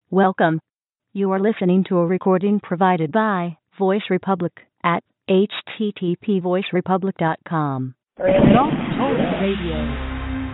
Welcome. You are listening to a recording provided by Voice Republic at http://voicerepublic.com. Blog Talk Radio.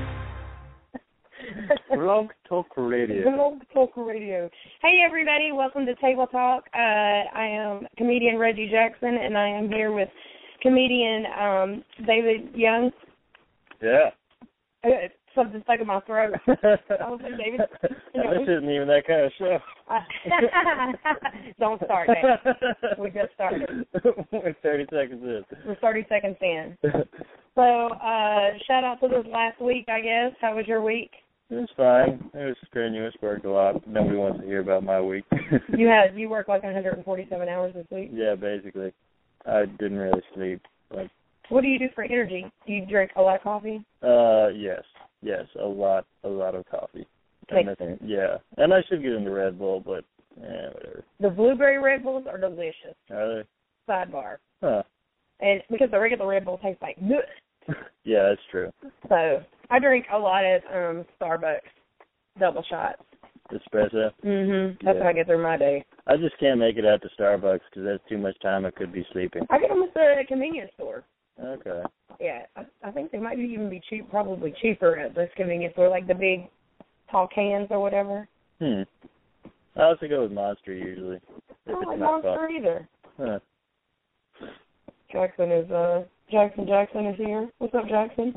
Blog Talk Radio. Blog Talk Radio. Hey, everybody. Welcome to Table Talk. I am comedian Reggie Jackson, and I am here with comedian David Young. Yeah. Something stuck in my throat. I was like, David. This isn't even that kind of show. Don't start, Dave. We just started. We're 30 seconds in. We're 30 seconds in. So, shout out to this last week, I guess. How was your week? It was fine. It was strenuous. Worked a lot. Nobody wants to hear about my week. You worked like 147 hours this week? Yeah, basically. I didn't really sleep. What do you do for energy? Do you drink a lot of coffee? Yes, a lot of coffee. Makes sense. Yeah, and I should get into Red Bull, but whatever. The blueberry Red Bulls are delicious. Are they? Sidebar. Huh. And because the regular Red Bull tastes like good. Yeah, that's true. So I drink a lot of Starbucks double shots. Espresso? That's how I get through my day. I just can't make it out to Starbucks because that's too much time. I could be sleeping. I get them at the convenience store. Okay. Yeah, I think they might even be probably cheaper at this convenience store, like the big tall cans or whatever. I also go with Monster usually. I don't like Monster either. Huh. Jackson is here. What's up, Jackson?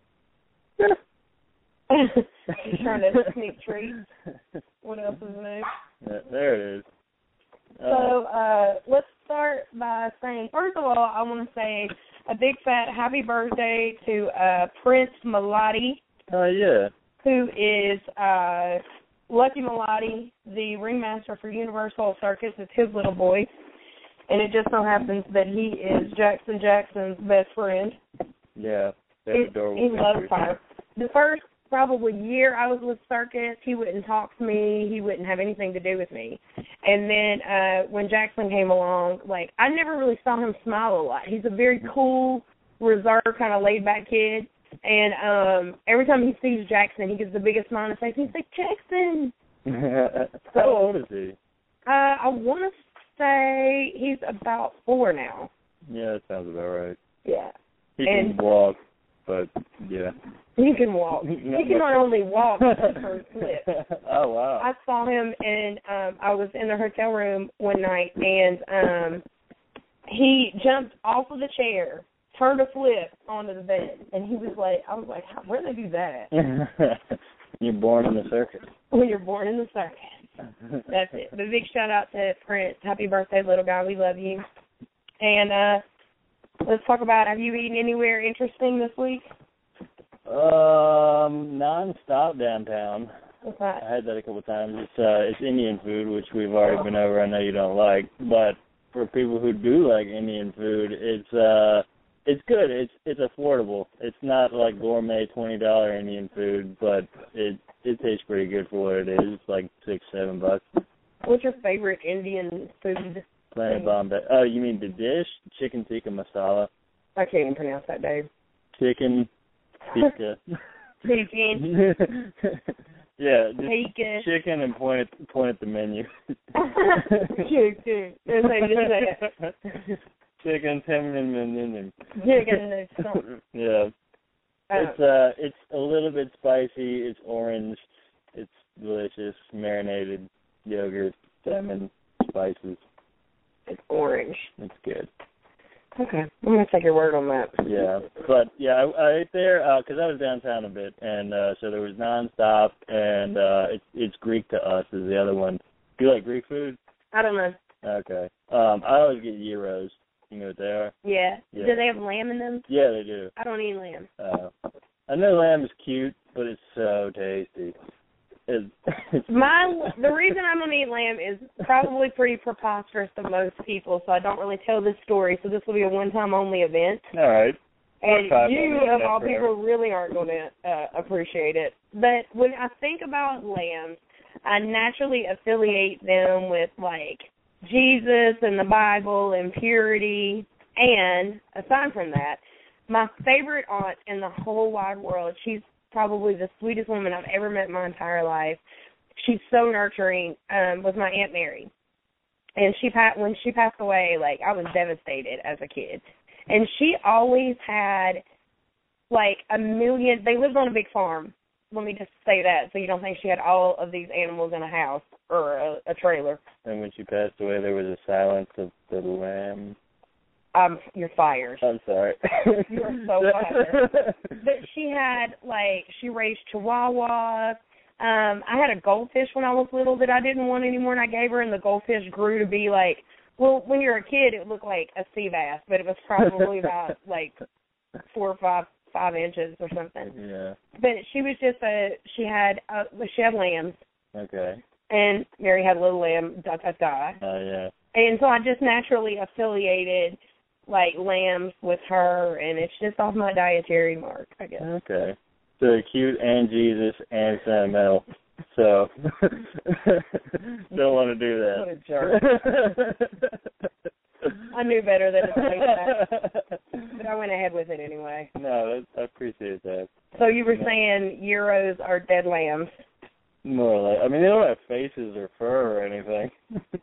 He's trying to sneak treats. What else is new? Yeah, there it is. So let's start by saying, first of all, I want to say a big fat happy birthday to Prince Milotti. Oh, yeah. Who is Lucky Milotti, the ringmaster for Universal Circus. It's his little boy. And it just so happens that he is Jackson Jackson's best friend. Yeah, that's adorable. He loves her. The first probably year I was with Circus, he wouldn't talk to me. He wouldn't have anything to do with me. And then when Jackson came along, I never really saw him smile a lot. He's a very cool, reserved, kind of laid-back kid. And every time he sees Jackson, he gets the biggest smile on his face. He's like, Jackson! How old is he? I want to say he's about 4 now. Yeah, that sounds about right. Yeah. He can walk, but, yeah. He can walk. He can not only walk, but flip. Oh, wow. I saw him, and I was in the hotel room one night, and he jumped off of the chair, turned a flip onto the bed, and he was like, I was like, where did they do that? You're born in the circus. When you're born in the circus. That's it. But a big shout out to Prince. Happy birthday, little guy. We love you. And let's talk about, have you eaten anywhere interesting this week? Non-stop downtown. What's that? I had that a couple of times. It's Indian food, which we've already been over. I know you don't like, but for people who do like Indian food, it's good. It's affordable. It's not like gourmet $20 Indian food, but it tastes pretty good for what it is. It's like $6-7. What's your favorite Indian food? Planet Bombay. Oh, you mean the dish? Chicken tikka masala. I can't even pronounce that, Dave. Chicken tikka. Chicken. Yeah, just Tikka. chicken and point at the menu. Chicken. Chicken, and chicken something. Yeah. It's a little bit spicy. It's orange. It's delicious. Marinated yogurt, lemon, spices. It's orange. It's good. Okay, I'm gonna take your word on that. Yeah, but yeah, I ate there because I was downtown a bit, and so there was nonstop, and it's Greek to us is the other one. Do you like Greek food? I don't know. Okay. I always get gyros. You know what they are? Yeah. Yeah. Do they have lamb in them? Yeah, they do. I don't eat lamb. I know lamb is cute, but it's so tasty. The reason I don't eat lamb is probably pretty preposterous to most people, so I don't really tell this story. So this will be a one-time only event. All right. And you, of all people, really aren't going to appreciate it. But when I think about lambs, I naturally affiliate them with, Jesus and the Bible and purity. And aside from that, my favorite aunt in the whole wide world, she's probably the sweetest woman I've ever met in my entire life. she's so nurturing, was my Aunt Mary. And when she passed away, like, I was devastated as a kid. And she always had, like, they lived on a big farm. Let me just say that so you don't think she had all of these animals in a house or a trailer. And when she passed away, there was a silence of the lamb. You're fired. I'm sorry. You're so fired. But she raised chihuahuas. I had a goldfish when I was little that I didn't want anymore, and I gave her, and the goldfish grew to be like, well, when you're a kid, it looked like a sea bass, but it was probably about like 4 or 5 inches or something. Yeah. But she was just she had lambs. Okay. And Mary had a little lamb, Oh, yeah. And so I just naturally affiliated, like, lambs with her, and it's just off my dietary mark, I guess. Okay. So cute and Jesus and sentimental. So don't want to do that. What a jerk. I knew better than to say that, but I went ahead with it anyway. No, I appreciate that. So you were saying gyros are dead lambs? More or less. I mean, they don't have faces or fur or anything.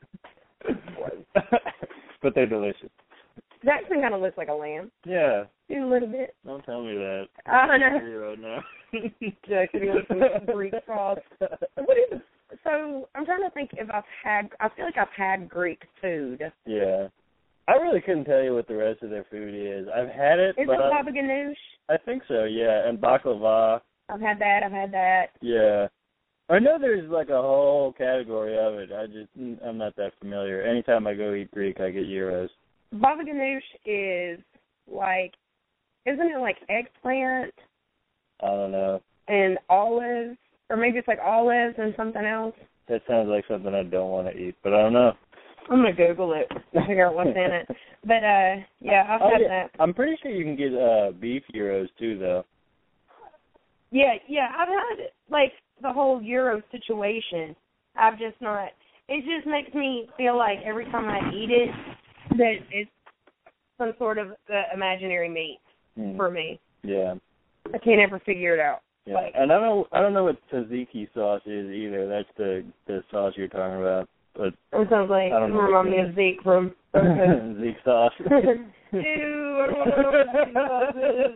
But they're delicious. It actually kind of looks like a lamb. Yeah. A little bit. Don't tell me that. I know. Gyro now. Just some Greek sauce. So I'm trying to think if I feel like I've had Greek food. Yeah. I really couldn't tell you what the rest of their food is. I've had it, Is but it baba ganoush? I think so, yeah. And baklava. I've had that. Yeah. I know there's like a whole category of it. I'm not that familiar. Anytime I go eat Greek, I get gyros. Baba ganoush is like, isn't it like eggplant? I don't know. And olives? Or maybe it's like olives and something else? That sounds like something I don't want to eat, but I don't know. I'm going to Google it to figure out what's in it. But, yeah, I've had that. I'm pretty sure you can get beef gyros, too, though. Yeah, I've had, like, the whole gyro situation. I've just not, it just makes me feel like every time I eat it, that it's some sort of imaginary meat for me. Yeah. I can't ever figure it out. Yeah. Like, And I don't know what tzatziki sauce is either. That's the sauce you're talking about. But it sounds like it reminds me of Zeke from Zeke sauce. Ew, I don't know what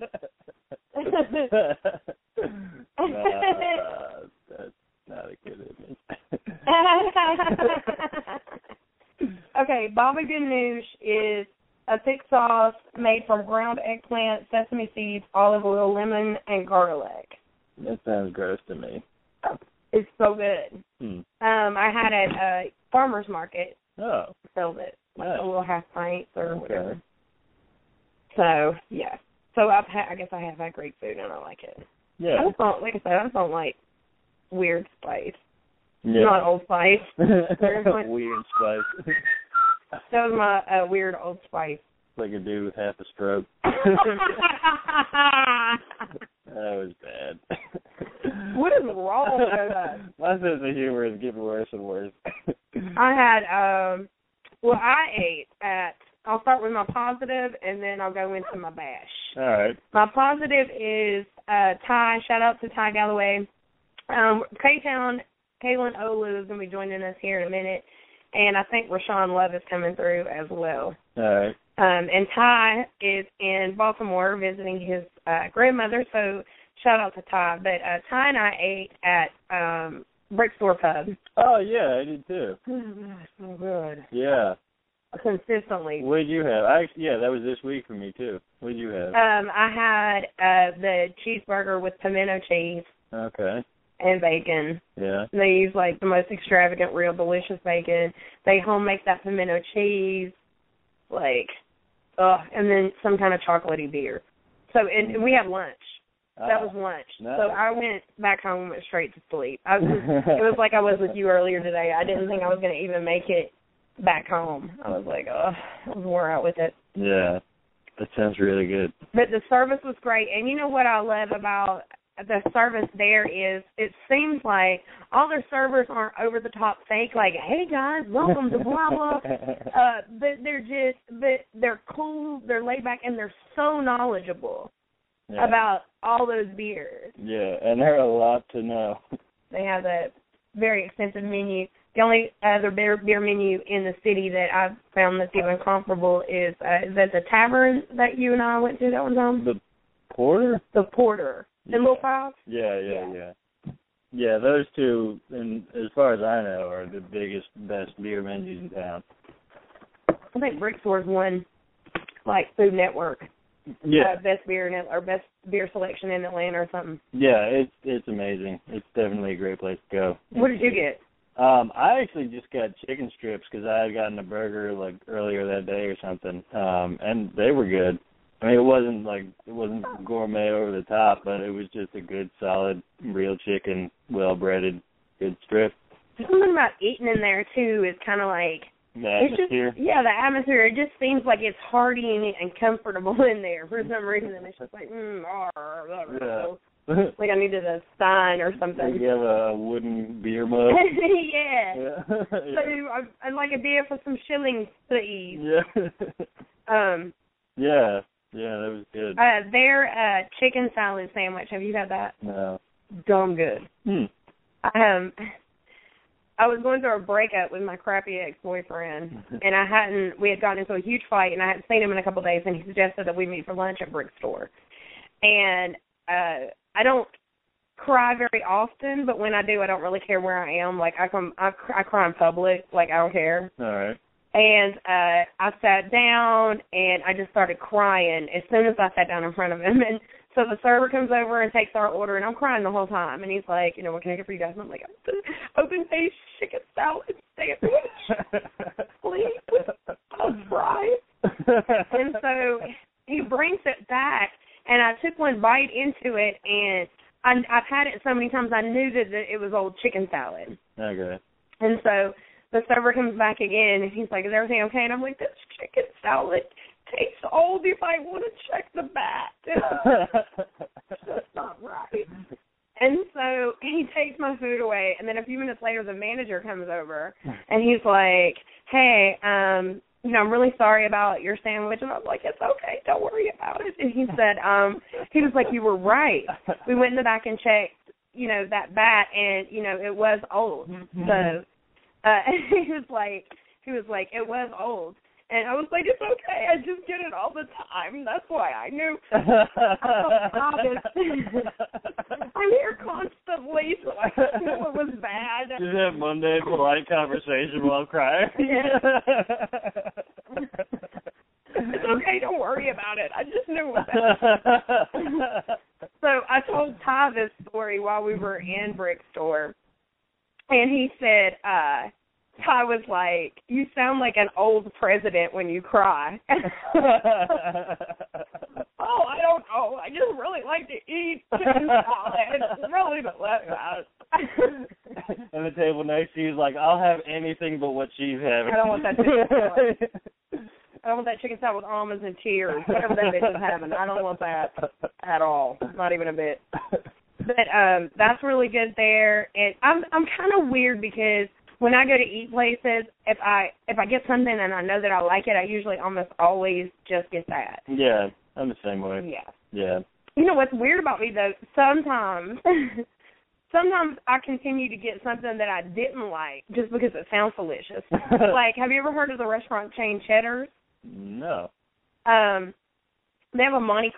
that's not a good image. Okay, baba ganoush is a thick sauce made from ground eggplant, sesame seeds, olive oil, lemon, and garlic. That sounds gross to me. It's so good. I had it at a farmer's market. Oh. Sold it. Like nice. a little half pint or whatever. So, yeah. So I guess I have had Greek food and I like it. Yeah. I just don't, like I said, I just don't like weird spice. Yeah. Not Old Spice. Weird spice. That was my weird Old Spice. Like a dude with half a stroke. That was bad. What is wrong with that? My sense of humor is getting worse and worse. I had, I ate at, I'll start with my positive and then I'll go into my bash. All right. My positive is Ty. Shout out to Ty Galloway. K-Town, Kaylin Olu is going to be joining us here in a minute. And I think Rashawn Love is coming through as well. All right. And Ty is in Baltimore visiting his grandmother, so shout out to Ty. But Ty and I ate at Brick Store Pub. Oh, yeah, I did too. So good. Yeah. Consistently. What did you have? Yeah, that was this week for me too. What did you have? I had the cheeseburger with pimento cheese. Okay. And bacon. Yeah. And they use like the most extravagant, real delicious bacon. They home make that pimento cheese, and then some kind of chocolatey beer. So, and we had lunch. That was lunch. Nice. So I went back home and went straight to sleep. It was like I was with you earlier today. I didn't think I was going to even make it back home. I was like, I was wore out with it. Yeah. That sounds really good. But the service was great. And you know what I love about the service there is it seems like all their servers aren't over-the-top fake, like, hey, guys, welcome to blah, blah. But they're cool, they're laid back, and they're so knowledgeable about all those beers. Yeah, and they're a lot to know. They have that very extensive menu. The only other beer menu in the city that I've found that's even comparable is that the tavern that you and I went to that one time? The Porter? The Porter. Yeah. In Little Five? Yeah. Yeah, those two, and as far as I know, are the biggest, best beer menus in town. I think Brick Store's one, like Food Network. Yeah. Best beer or best beer selection in Atlanta or something. Yeah, it's amazing. It's definitely a great place to go. What did you get? I actually just got chicken strips because I had gotten a burger like earlier that day or something, and they were good. I mean, it wasn't gourmet over the top, but it was just a good, solid, real chicken, well-breaded, good strip. Something about eating in there too is kind of like the atmosphere. The atmosphere. It just seems like it's hearty and comfortable in there for some reason. It's just like, like I needed a sign or something. Like you have a wooden beer mug. Yeah. So I'd like a beer for some shillings, please. Yeah. Yeah, that was good. Their chicken salad sandwich. Have you had that? No. Dumb good. I was going through a breakup with my crappy ex-boyfriend, and we had gotten into a huge fight, and I hadn't seen him in a couple of days, and he suggested that we meet for lunch at Brick Store. And I don't cry very often, but when I do, I don't really care where I am. Like, I cry in public. Like, I don't care. All right. And I sat down, and I just started crying as soon as I sat down in front of him. And so the server comes over and takes our order, and I'm crying the whole time. And he's like, what can I get for you guys? And I'm like, open-faced chicken salad sandwich, please. I'm crying. And so he brings it back, and I took one bite into it, and I've had it so many times I knew that it was old chicken salad. Okay. And so the server comes back again, and he's like, is everything okay? And I'm like, this chicken salad tastes old if I want to check the back. That's not right. And so he takes my food away, and then a few minutes later the manager comes over, and he's like, hey, I'm really sorry about your sandwich. And I was like, it's okay, don't worry about it. And he said, he was like, you were right. We went in the back and checked, that bat, and, it was old. So he was like, it was old. And I was like, it's okay, I just get it all the time. That's why I knew. I'm here constantly, so I knew it was bad. Just have Monday polite conversation while crying. It's okay, don't worry about it. I just knew it was bad. So I told Ty this story while we were in Brick Store, and he said, Ty was like, you sound like an old president when you cry. Oh, I don't know. I just really like to eat chicken salad. It's really delicious. And the table next to you is like, I'll have anything but what she's having. I don't want that chicken salad. I don't want that chicken salad with almonds and tears, whatever that bitch is having. I don't want that at all. Not even a bit. But that's really good there. And I'm kind of weird because when I go to eat places, if I get something and I know that I like it, I usually almost always just get that. Yeah, I'm the same way. Yeah. You know what's weird about me, though? Sometimes I continue to get something that I didn't like just because it sounds delicious. Like, have you ever heard of the restaurant chain Cheddar's? No. They have a Monte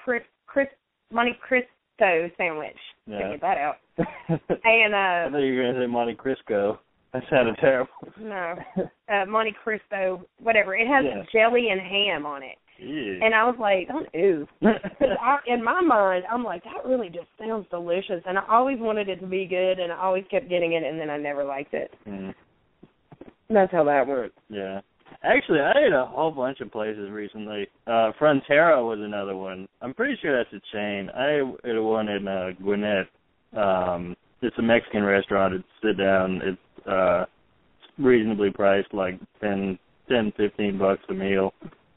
Cristo sandwich. Yeah. Check that out. And I thought you were going to say Monte Cristo. That sounded terrible. No. Monte Cristo, whatever. It has jelly and ham on it. Ew. And I was like, ew. In my mind, I'm like, that really just sounds delicious. And I always wanted it to be good, and I always kept getting it, and then I never liked it. Mm. That's how that works. Yeah. Actually, I ate a whole bunch of places recently. Frontera was another one. I'm pretty sure that's a chain. I ate one in Gwinnett. It's a Mexican restaurant. It's sit down. It's reasonably priced, like $10, $15 a meal.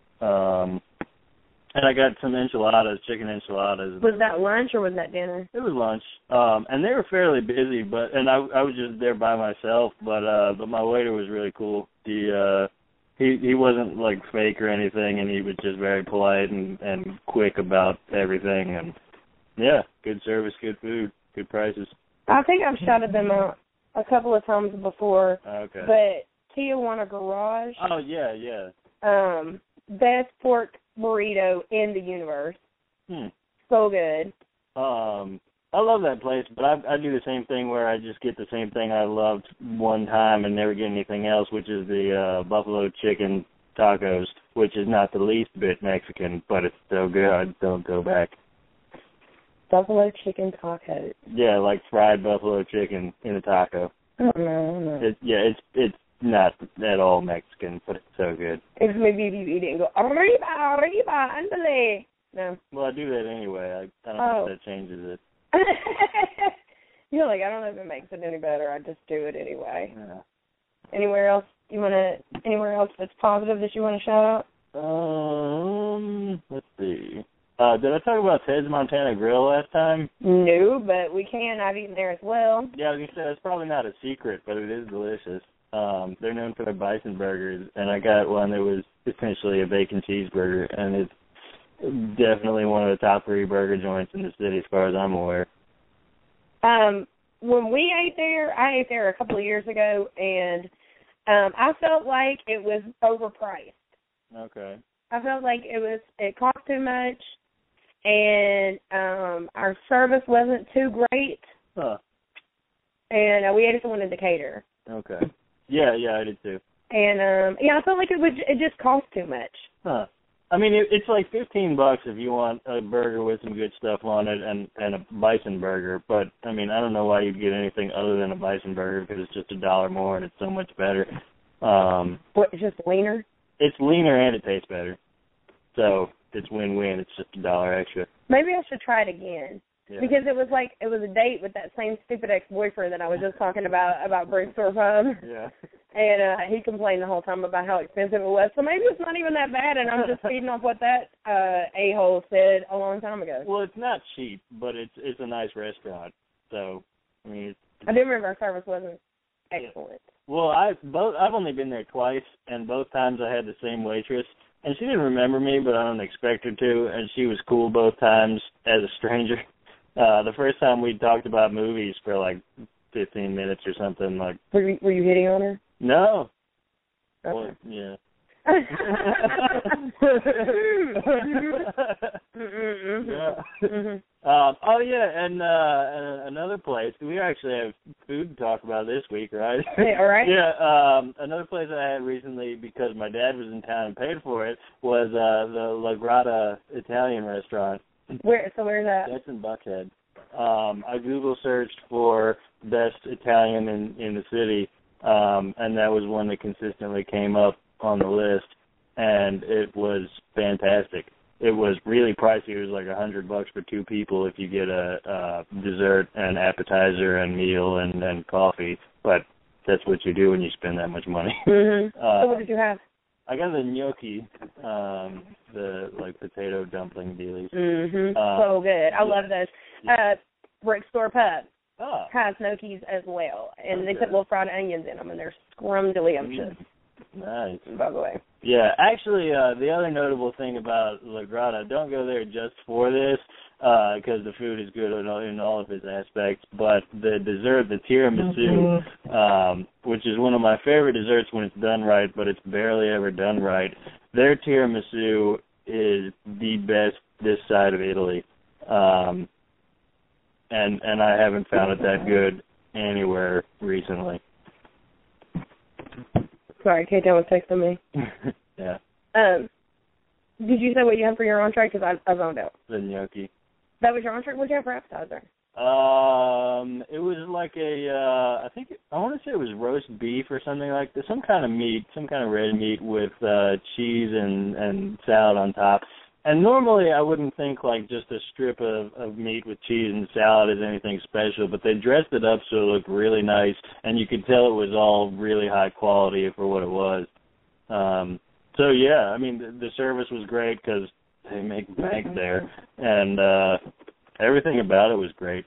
And I got some enchiladas, chicken enchiladas. Was that lunch or was that dinner? It was lunch. And they were fairly busy, and I was just there by myself, but my waiter was really cool. He wasn't like fake or anything, and he was just very polite and quick about everything, and yeah, good service, good food, good prices. I think I've shouted them out a couple of times before. Okay. But Tijuana Garage. Oh, yeah. Best pork burrito in the universe. So good. I love that place, but I do the same thing where I just get the same thing I loved one time and never get anything else, which is the buffalo chicken tacos, which is not the least bit Mexican, but it's so good I don't go back. Buffalo chicken tacos. Yeah, like fried buffalo chicken in a taco. Oh, no. It's not at all Mexican, but it's so good. It's maybe if you eat it and go, arriba, andale. No. Well, I do that anyway. I don't know if that changes it. You're like, I don't know if it makes it any better. I just do it anyway. Yeah. Anywhere else that's positive that you want to shout out? Let's see. Did I talk about Ted's Montana Grill last time? No, but we can. I've eaten there as well. Yeah, like I said, it's probably not a secret, but it is delicious. They're known for their bison burgers, and I got one that was essentially a bacon cheeseburger, and it's definitely one of the top 3 burger joints in the city as far as I'm aware. When we ate there, I ate there a couple of years ago, and I felt like it was overpriced. Okay. I felt like it cost too much, and our service wasn't too great. Huh. And we ate at the one in Decatur. Okay. Yeah, I did too. And I felt like it just cost too much. Huh. I mean, it's like $15 if you want a burger with some good stuff on it and a bison burger. But I mean, I don't know why you'd get anything other than a bison burger because it's just $1 more and it's so much better. What? It's just leaner? It's leaner and it tastes better. So it's win-win. It's just $1 extra. Maybe I should try it again. Yeah. Because it was a date with that same stupid ex-boyfriend that I was just talking about Bruce Pub. Yeah. And he complained the whole time about how expensive it was. So maybe it's not even that bad, and I'm just feeding off what that a-hole said a long time ago. Well, it's not cheap, but it's a nice restaurant. So, I mean, I do remember our service wasn't excellent. Well, I've only been there twice, and both times I had the same waitress, and she didn't remember me, but I don't expect her to, and she was cool both times as a stranger. The first time we talked about movies for like 15 minutes or something. Like, were you hitting on her? No. Okay. Well, yeah. And another place. We actually have food to talk about this week, right? Hey, all right. Yeah. Another place I had recently because my dad was in town and paid for it was the La Grata Italian restaurant. Where's that? That's in Buckhead. I Google searched for best Italian in the city, and that was one that consistently came up on the list, and it was fantastic. It was really pricey. It was like $100 for 2 people if you get a dessert and appetizer and meal and coffee, but that's what you do when you spend that much money. Mm-hmm. So what did you have? I got the gnocchi, the like potato dumpling dealies. Mm-hmm. So good. I love those. Brick Store Pub has gnocchis as well, and they put little fried onions in them, and they're scrumdiddlyumptious. Nice. By the way. Yeah, actually, the other notable thing about La Grata, don't go there just for this, because the food is good in all of its aspects, but the dessert, the tiramisu, which is one of my favorite desserts when it's done right, but it's barely ever done right, their tiramisu is the best this side of Italy. And I haven't found it that good anywhere recently. Sorry, Kate was texting me. Yeah. Did you say what you had for your entree? Because I zoned out. The gnocchi. That was your entree? What did you have for appetizer? It was like I want to say it was roast beef or something like that. Some kind of meat, some kind of red meat with cheese and salad on top. And normally I wouldn't think like just a strip of meat with cheese and salad is anything special, but they dressed it up so it looked really nice, and you could tell it was all really high quality for what it was. So yeah, I mean the service was great because they make bank there, and everything about it was great.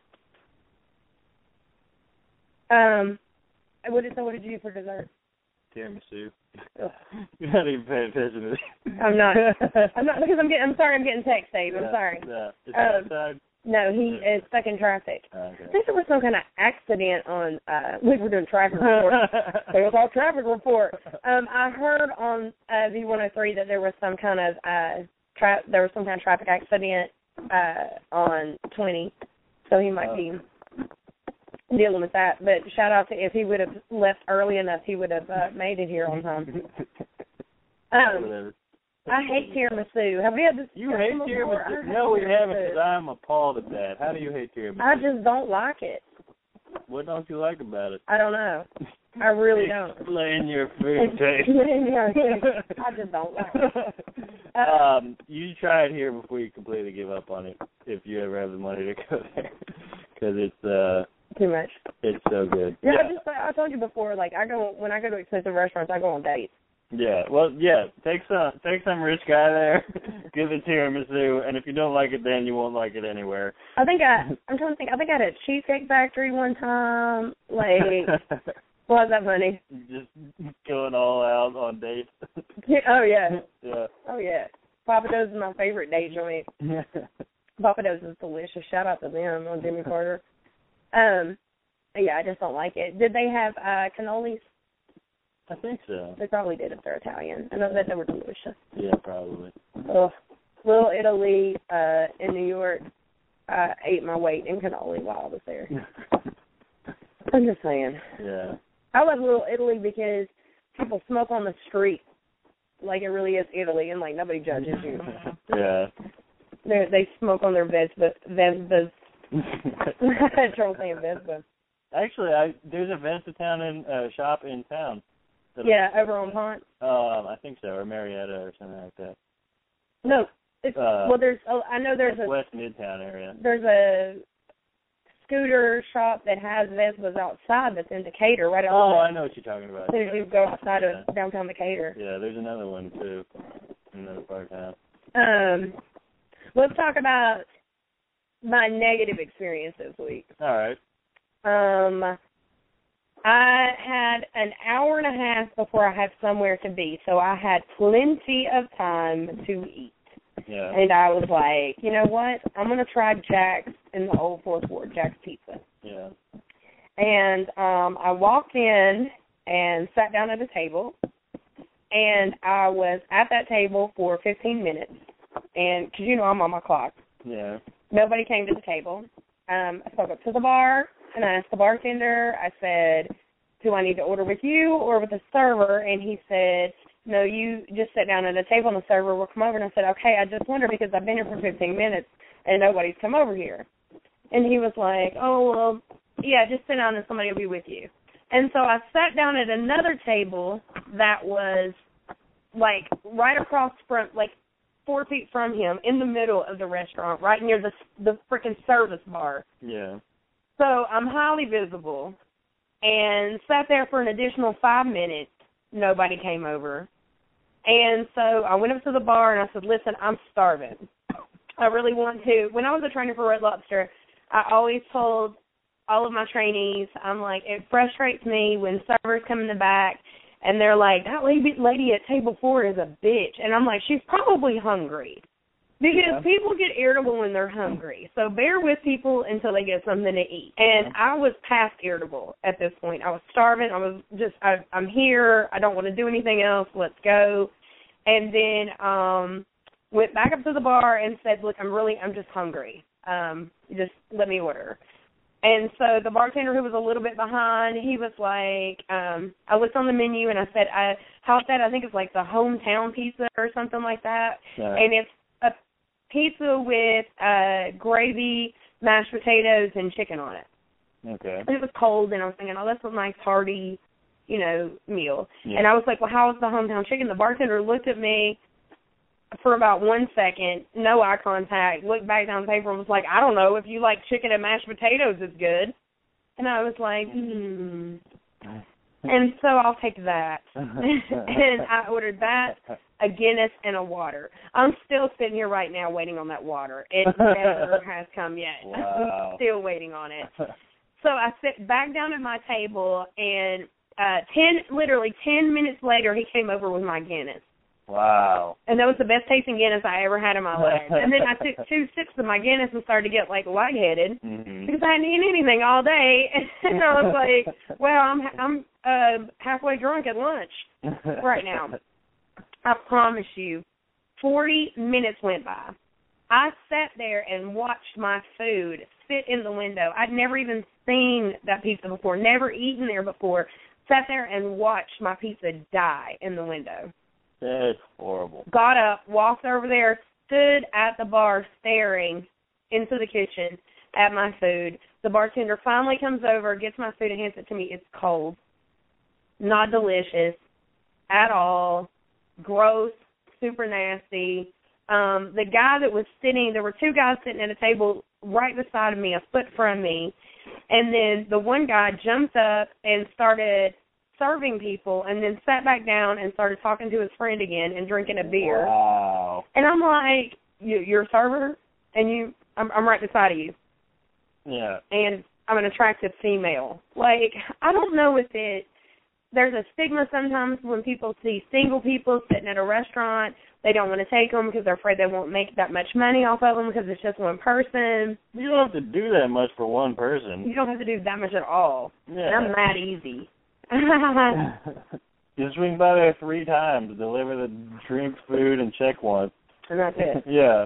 What did you do for dessert? Tiramisu. You're not even paying attention to this. I'm not because I'm getting text, Dave. I'm sorry. Yeah. Is that outside? No, he is stuck in traffic. Okay. I think there was some kind of accident on, we were doing traffic report. There was our traffic report. I heard on V103 that there was some kind of, traffic accident on 20, so he might be dealing with that. But shout out to, if he would have left early enough, he would have made it here on time. I hate tiramisu. Have we had this? You hate tiramisu? No, we haven't, because I'm appalled at that. How do you hate tiramisu? I just don't like it. What don't you like about it? I don't know. I really don't. Explain your food taste. I just don't like it. You try it here before you completely give up on it, if you ever have the money to go there, because it's too much. It's so good. Yeah, I told you before. Like when I go to expensive restaurants, I go on dates. Yeah, well, yeah. Take some rich guy there, give it tiramisu, and if you don't like it, then you won't like it anywhere. I'm trying to think. I think I had a Cheesecake Factory one time. Like, was that funny? Just going all out on dates. Oh yeah. Yeah. Oh yeah. Papa Do's is my favorite date joint. Papa Do's is delicious. Shout out to them on Jimmy Carter. Yeah, I just don't like it. Did they have cannolis? I think so. They probably did if they're Italian. I know that they were delicious. Yeah, probably. Oh, Little Italy in New York, I ate my weight in cannoli while I was there. I'm just saying. Yeah. I love Little Italy because people smoke on the street like it really is Italy, and like nobody judges you. Yeah. They smoke on their Vespas. I'm trying to say Vespa. Actually, there's a Vespa shop in town. Yeah, over on Pont. I think so, or Marietta or something like that. No, it's I know there's a West Midtown area. There's a scooter shop that has Vespas outside that's in Decatur, right outside. Oh, I know what you're talking about. So you go outside of downtown Decatur. Yeah, there's another one too, in another part of town. Let's talk about my negative experience this week. All right. I had an hour and a half before I had somewhere to be, so I had plenty of time to eat. Yeah. And I was like, you know what? I'm going to try Jack's in the Old Fourth Ward, Jack's Pizza. Yeah. And I walked in and sat down at a table, and I was at that table for 15 minutes. And, because, I'm on my clock. Yeah. Nobody came to the table. I spoke up to the bar, and I asked the bartender, I said, do I need to order with you or with the server? And he said, no, you just sit down at a table and the server will come over. And I said, okay, I just wonder because I've been here for 15 minutes and nobody's come over here. And he was like, oh, well, yeah, just sit down and somebody will be with you. And so I sat down at another table that was, like, right across from, like, 4 feet from him in the middle of the restaurant, right near the freaking service bar. Yeah. So I'm highly visible and sat there for an additional 5 minutes. Nobody came over. And so I went up to the bar and I said, listen, I'm starving. I really want to. When I was a trainer for Red Lobster, I always told all of my trainees, I'm like, it frustrates me when servers come in the back and they're like, that lady at table 4 is a bitch. And I'm like, she's probably hungry. Because people get irritable when they're hungry. So bear with people until they get something to eat. And I was past irritable at this point. I was starving. I was just, I'm here. I don't want to do anything else. Let's go. And then went back up to the bar and said, look, I'm just hungry. Just let me order. And so the bartender, who was a little bit behind, he was like, I looked on the menu and I said, how's that? I think it's like the hometown pizza or something like that. Right. And it's a pizza with gravy, mashed potatoes, and chicken on it. Okay. And it was cold, and I was thinking, oh, that's a nice hearty, meal. Yeah. And I was like, well, how's the hometown chicken? The bartender looked at me for about 1 second, no eye contact, looked back down the paper and was like, I don't know, if you like chicken and mashed potatoes, it's good. And I was like, And so I'll take that. And I ordered that, a Guinness, and a water. I'm still sitting here right now waiting on that water. It never has come yet. Wow. I'm still waiting on it. So I sit back down at my table, and literally 10 minutes later, he came over with my Guinness. Wow. And that was the best tasting Guinness I ever had in my life. And then I took 2 sips of my Guinness and started to get, like, lightheaded because I hadn't eaten anything all day. And I was like, well, I'm halfway drunk at lunch right now. I promise you, 40 minutes went by. I sat there and watched my food sit in the window. I'd never even seen that pizza before, never eaten there before. Sat there and watched my pizza die in the window. That's horrible. Got up, walked over there, stood at the bar staring into the kitchen at my food. The bartender finally comes over, gets my food, and hands it to me. It's cold. Not delicious at all. Gross, super nasty. The guy that was sitting, there were 2 guys sitting at a table right beside of me, a foot from me, and then the one guy jumped up and started serving people and then sat back down and started talking to his friend again and drinking a beer. Wow. And I'm like, you're a server? And I'm right beside of you. Yeah. And I'm an attractive female. Like, I don't know if there's a stigma sometimes when people see single people sitting at a restaurant. They don't want to take them because they're afraid they won't make that much money off of them because it's just one person. You don't have to do that much for one person. You don't have to do that much at all. Yeah. And I'm that easy. You swing by there 3 times, deliver the drink, food, and check once. And that's it. Yeah.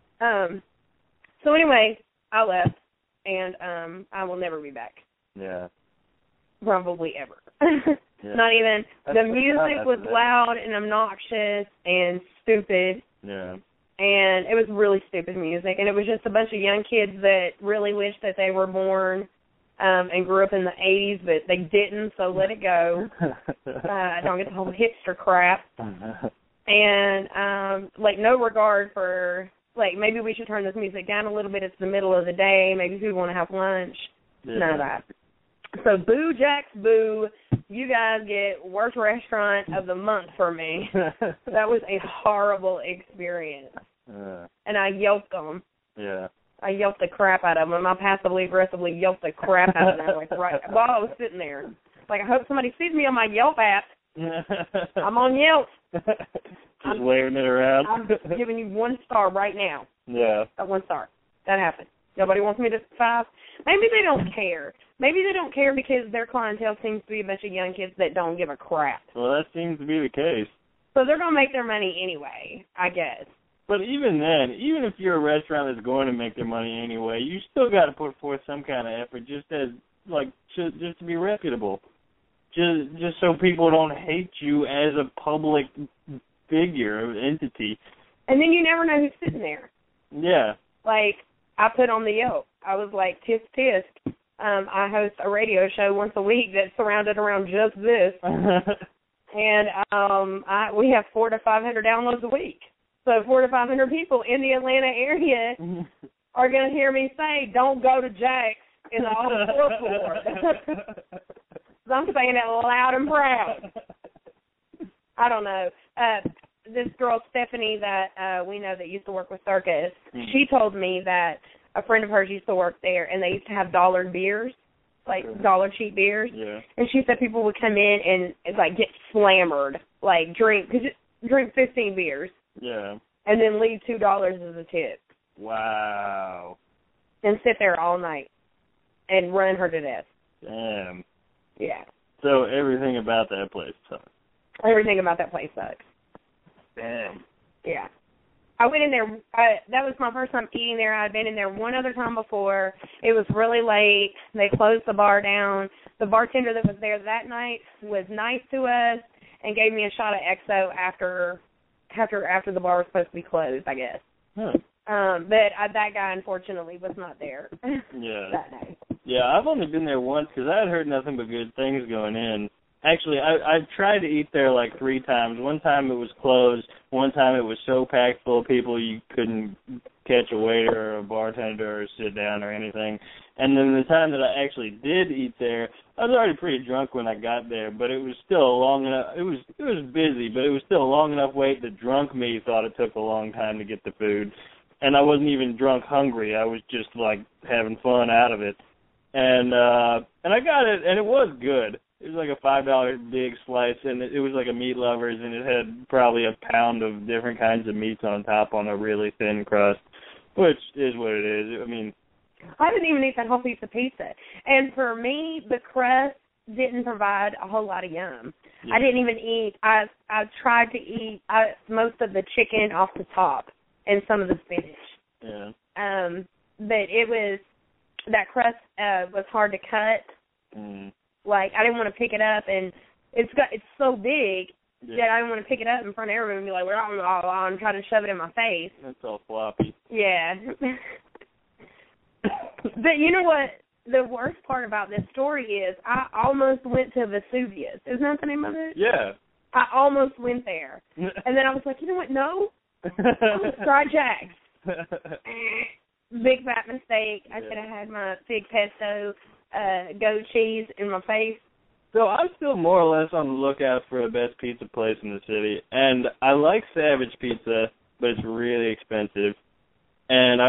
So anyway, I left, and I will never be back. Yeah. Probably ever. Yeah. Not even. That's The music was loud and obnoxious and stupid. Yeah. And it was really stupid music. And it was just a bunch of young kids that really wished that they were born and grew up in the 80s, but they didn't, so let it go. Don't get the whole hipster crap. And, like, no regard for, like, maybe we should turn this music down a little bit. It's the middle of the day. Maybe people want to have lunch. Yeah. None of that. So boo, Jax, boo. You guys get worst restaurant of the month for me. That was a horrible experience. And I yelped them. Yeah. I yelped the crap out of them. I passively aggressively yelped the crap out of them like right while I was sitting there. Like, I hope somebody sees me on my Yelp app. I'm on Yelp. Just waving it around. I'm giving you 1 star right now. Yeah. 1 star. That happened. Nobody wants me to 5. Maybe they don't care. Maybe they don't care because their clientele seems to be a bunch of young kids that don't give a crap. Well, that seems to be the case. So they're going to make their money anyway, I guess. But even then, even if you're a restaurant that's going to make their money anyway, you still got to put forth some kind of effort just as, like, just to be reputable. Just so people don't hate you as a public figure, entity. And then you never know who's sitting there. Yeah. Like, I put on the Yelp. I was like, tisk tisk. I host a radio show once a week that's surrounded around just this. And we have 400 to 500 downloads a week. So 400 to 500 people in the Atlanta area are going to hear me say, don't go to Jax in the office floor. So I'm saying it loud and proud. I don't know. This girl, Stephanie, that we know that used to work with Circus, she told me that a friend of hers used to work there, and they used to have $1 beers, like dollar cheap beers. Yeah. And she said people would come in and like, get slammered, like drink 15 beers. Yeah. And then leave $2 as a tip. Wow. And sit there all night and run her to death. Damn. Yeah. So everything about that place sucks. Everything about that place sucks. Damn. Yeah. I went in there. That was my first time eating there. I'd been in there one other time before. It was really late. They closed the bar down. The bartender that was there that night was nice to us and gave me a shot of XO after the bar was supposed to be closed, I guess. Huh. But that guy, unfortunately, was not there. Yeah. That night. Yeah, I've only been there once because I had heard nothing but good things going in. Actually, I've tried to eat there like 3 times. One time it was closed. One time it was so packed full of people you couldn't catch a waiter or a bartender or sit down or anything. And then the time that I actually did eat there, I was already pretty drunk when I got there, but it was still long enough. It was busy, but it was still a long enough wait. The drunk me thought it took a long time to get the food. And I wasn't even drunk hungry. I was just like having fun out of it. And I got it, and it was good. It was like a $5 big slice, and it was like a meat lovers, and it had probably a pound of different kinds of meats on top on a really thin crust, which is what it is. I mean, I didn't even eat that whole piece of pizza. And for me, the crust didn't provide a whole lot of yum. Yeah. I didn't even eat. I tried to eat most of the chicken off the top and some of the spinach. Yeah. But it was, that crust was hard to cut. Mm. Like, I didn't want to pick it up, and it's so big that I didn't want to pick it up in front of everyone and be like, well, I'm trying to shove it in my face. That's all floppy. Yeah. But you know what? The worst part about this story is I almost went to Vesuvius. Isn't that the name of it? Yeah. I almost went there. And then I was like, you know what? No. I'm going to try Jack's. Big fat mistake. I should have had my fig pesto goat cheese in my face. So I'm still more or less on the lookout for the best pizza place in the city. And I like Savage Pizza, but it's really expensive. And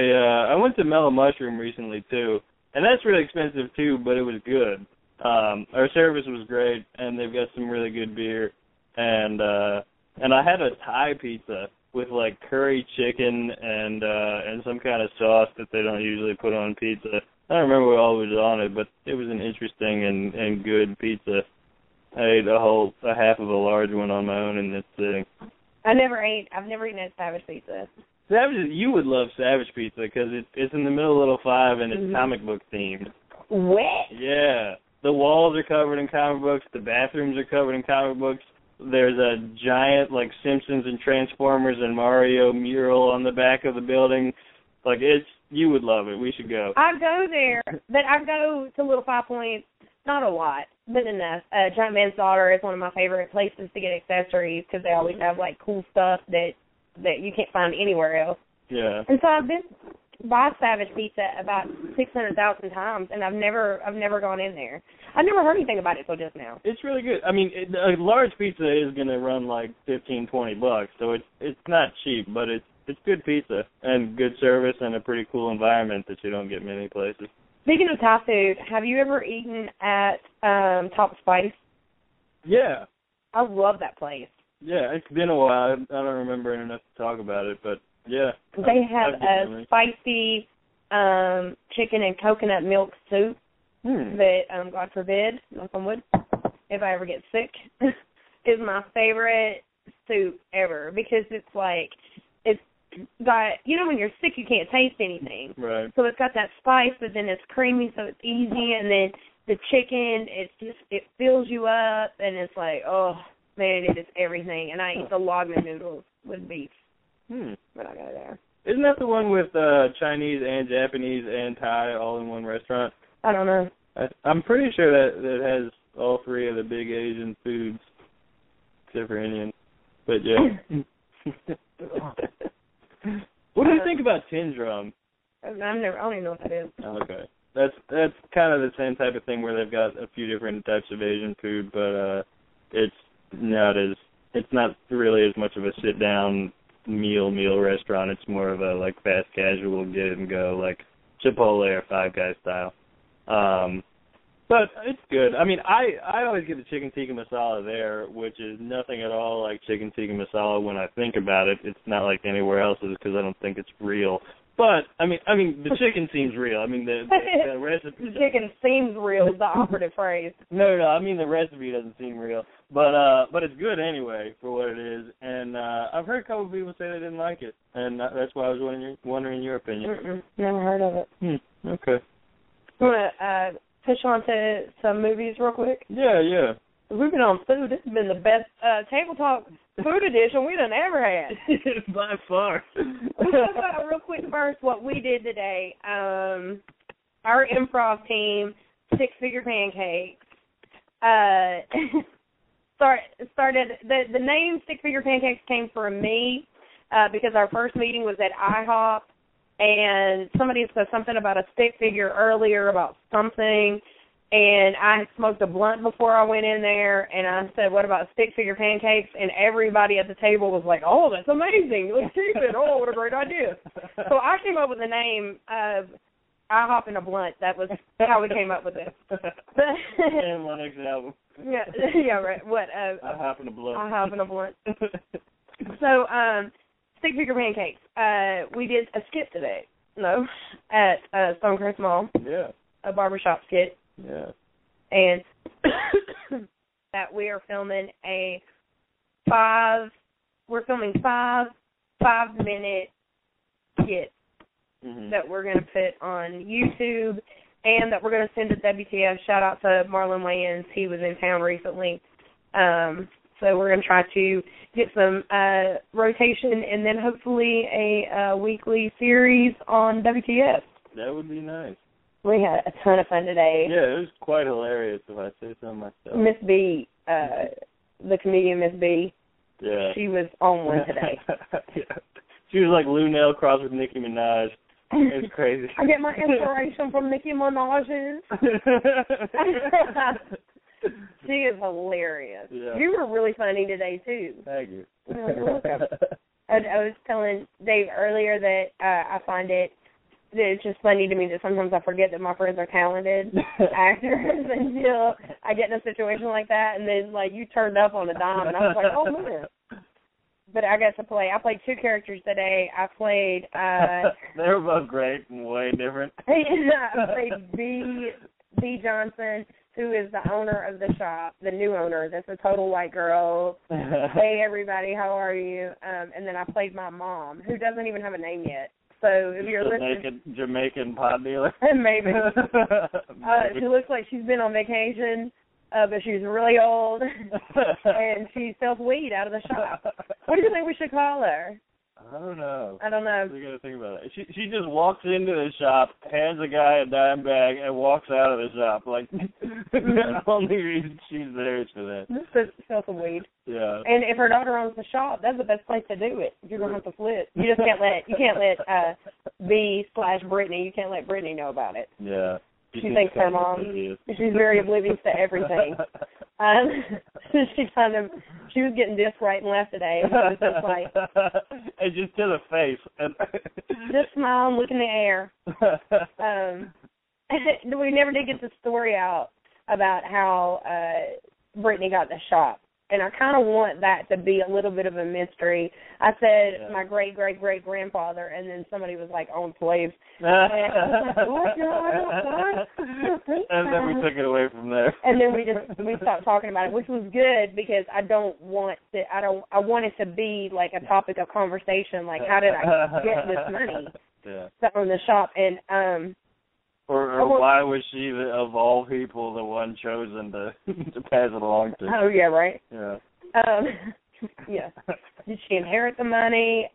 I went to Mellow Mushroom recently, too. And that's really expensive, too, but it was good. Our service was great, and they've got some really good beer. And I had a Thai pizza with, like, curry chicken and some kind of sauce that they don't usually put on pizza. I don't remember what all was on it, but it was an interesting and good pizza. I ate a half of a large one on my own in this sitting. I've never eaten at Savage Pizza. Savage, you would love Savage Pizza because it's in the middle of Little Five and it's comic book themed. What? Yeah. The walls are covered in comic books. The bathrooms are covered in comic books. There's a giant, like, Simpsons and Transformers and Mario mural on the back of the building. Like, you would love it. We should go. I go there, but I go to Little 5 Points, not a lot, but enough. Giant Man's Daughter is one of my favorite places to get accessories because they always have, like, cool stuff that you can't find anywhere else. Yeah. And so I've been by Savage Pizza about 600,000 times, and I've never gone in there. I've never heard anything about it till just now. It's really good. I mean, a large pizza is going to run like $15-20, so it's not cheap, but it's good pizza and good service and a pretty cool environment that you don't get many places. Speaking of Thai food, have you ever eaten at Top Spice? Yeah. I love that place. Yeah, it's been a while. I don't remember enough to talk about it, but yeah. They have a spicy chicken and coconut milk soup that, God forbid, knock on wood, if I ever get sick, is my favorite soup ever because it's like, it's got, you know when you're sick you can't taste anything. Right. So it's got that spice, but then it's creamy so it's easy, and then the chicken, it fills you up, and it's like, oh, man, it is everything. And I eat the lagna noodles with beef. But I go there. Isn't that the one with Chinese and Japanese and Thai all in one restaurant? I don't know. I'm pretty sure that has all three of the big Asian foods, except for Indian. But yeah. What do you think about Tin Drum? I don't even know what that is. Okay. That's kind of the same type of thing where they've got a few different types of Asian food, but it's not really as much of a sit down meal restaurant. It's more of a like fast casual get and go, like Chipotle or Five Guys style. But it's good. I mean, I always get the chicken tikka masala there, which is nothing at all like chicken tikka masala when I think about it. It's not like anywhere else because I don't think it's real. But I mean, the chicken seems real. I mean, the recipe. The chicken seems real is the operative phrase. No. I mean, the recipe doesn't seem real, but it's good anyway for what it is. And I've heard a couple of people say they didn't like it, and that's why I was wondering your opinion. Never heard of it. Okay. You want to push on to some movies real quick? Yeah. We've been on food. This has been the best Table Talk food edition we done ever had. By far. Let's talk about real quick first what we did today. Our improv team, Six Figure Pancakes, started. The name Six Figure Pancakes came from me because our first meeting was at IHOP, and somebody said something about a stick figure earlier about something. And I had smoked a blunt before I went in there, and I said, what about stick figure pancakes? And everybody at the table was like, oh, that's amazing. Let's keep it. Oh, what a great idea. So I came up with the name of I hop in a blunt. That was how we came up with it. And my next album. Yeah, right. What? I hop in a blunt. I hop in a blunt. So, Stick Figure Pancakes. We did a skit today. No, at Stonecrest Mall. Yeah. A barbershop skit. Yeah. And that we are filming five 5-minute skits that we're going to put on YouTube and that we're going to send to WTF. Shout out to Marlon Wayans. He was in town recently. So we're going to try to get some rotation and then hopefully a weekly series on WTF. That would be nice. We had a ton of fun today. Yeah, it was quite hilarious if I say so myself. Miss B, the comedian Miss B, yeah, she was on one today. Yeah. She was like Lunel crossed with Nicki Minaj. It's crazy. I get my inspiration from Nicki Minaj's. She is hilarious. Yeah. You were really funny today, too. Thank you. You're welcome. I was telling Dave earlier that I find it's just funny to me that sometimes I forget that my friends are talented actors until I get in a situation like that, and then, like, you turned up on a dime, and I was like, oh, man. But I got to play. I played 2 characters today. I played... they were both great and way different. I played B. Johnson, who is the owner of the shop, the new owner. That's a total white girl. Hey, everybody, how are you? And then I played my mom, who doesn't even have a name yet. So if you're listening... Jamaican pot dealer? Maybe. She looks like she's been on vacation, but she's really old, and she sells weed out of the shop. What do you think we should call her? I don't know. We got to think about it. She just walks into the shop, hands a guy a dime bag, and walks out of the shop. Like, the only reason she's there is for that. Just sell some weed. Yeah. And if her daughter owns the shop, that's the best place to do it. You're gonna have to flip. You just can't let B/Brittany. You can't let Brittany know about it. Yeah. She thinks her mom. She's very oblivious to everything. She was getting this right and left today. It was just like, and just to the face. Just smile and look in the air. We never did get the story out about how Brittany got the shop. And I kind of want that to be a little bit of a mystery. I said my great-great-great-grandfather, and then somebody was like, owned slaves. And I was like, what? No, I don't what? And then we took it away from there. And then we stopped talking about it, which was good because I want it to be like a topic of conversation, like how did I get this money to own the shop? And Or why was she, of all people, the one chosen to pass it along to? Oh, yeah, right? Yeah. Yeah. Did she inherit the money?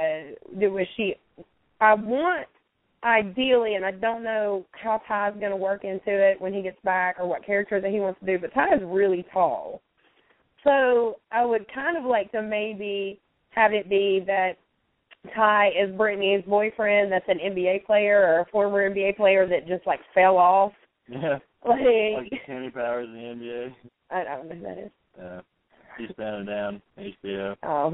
Ideally, and I don't know how Ty's going to work into it when he gets back or what character that he wants to do, but Ty is really tall. So I would kind of like to maybe have it be that Ty is Brittany's boyfriend that's an NBA player or a former NBA player that just, like, fell off. Yeah. Like Kenny Powers in the NBA. I don't know who that is. Yeah. Eastbound and Down, HBO. Oh,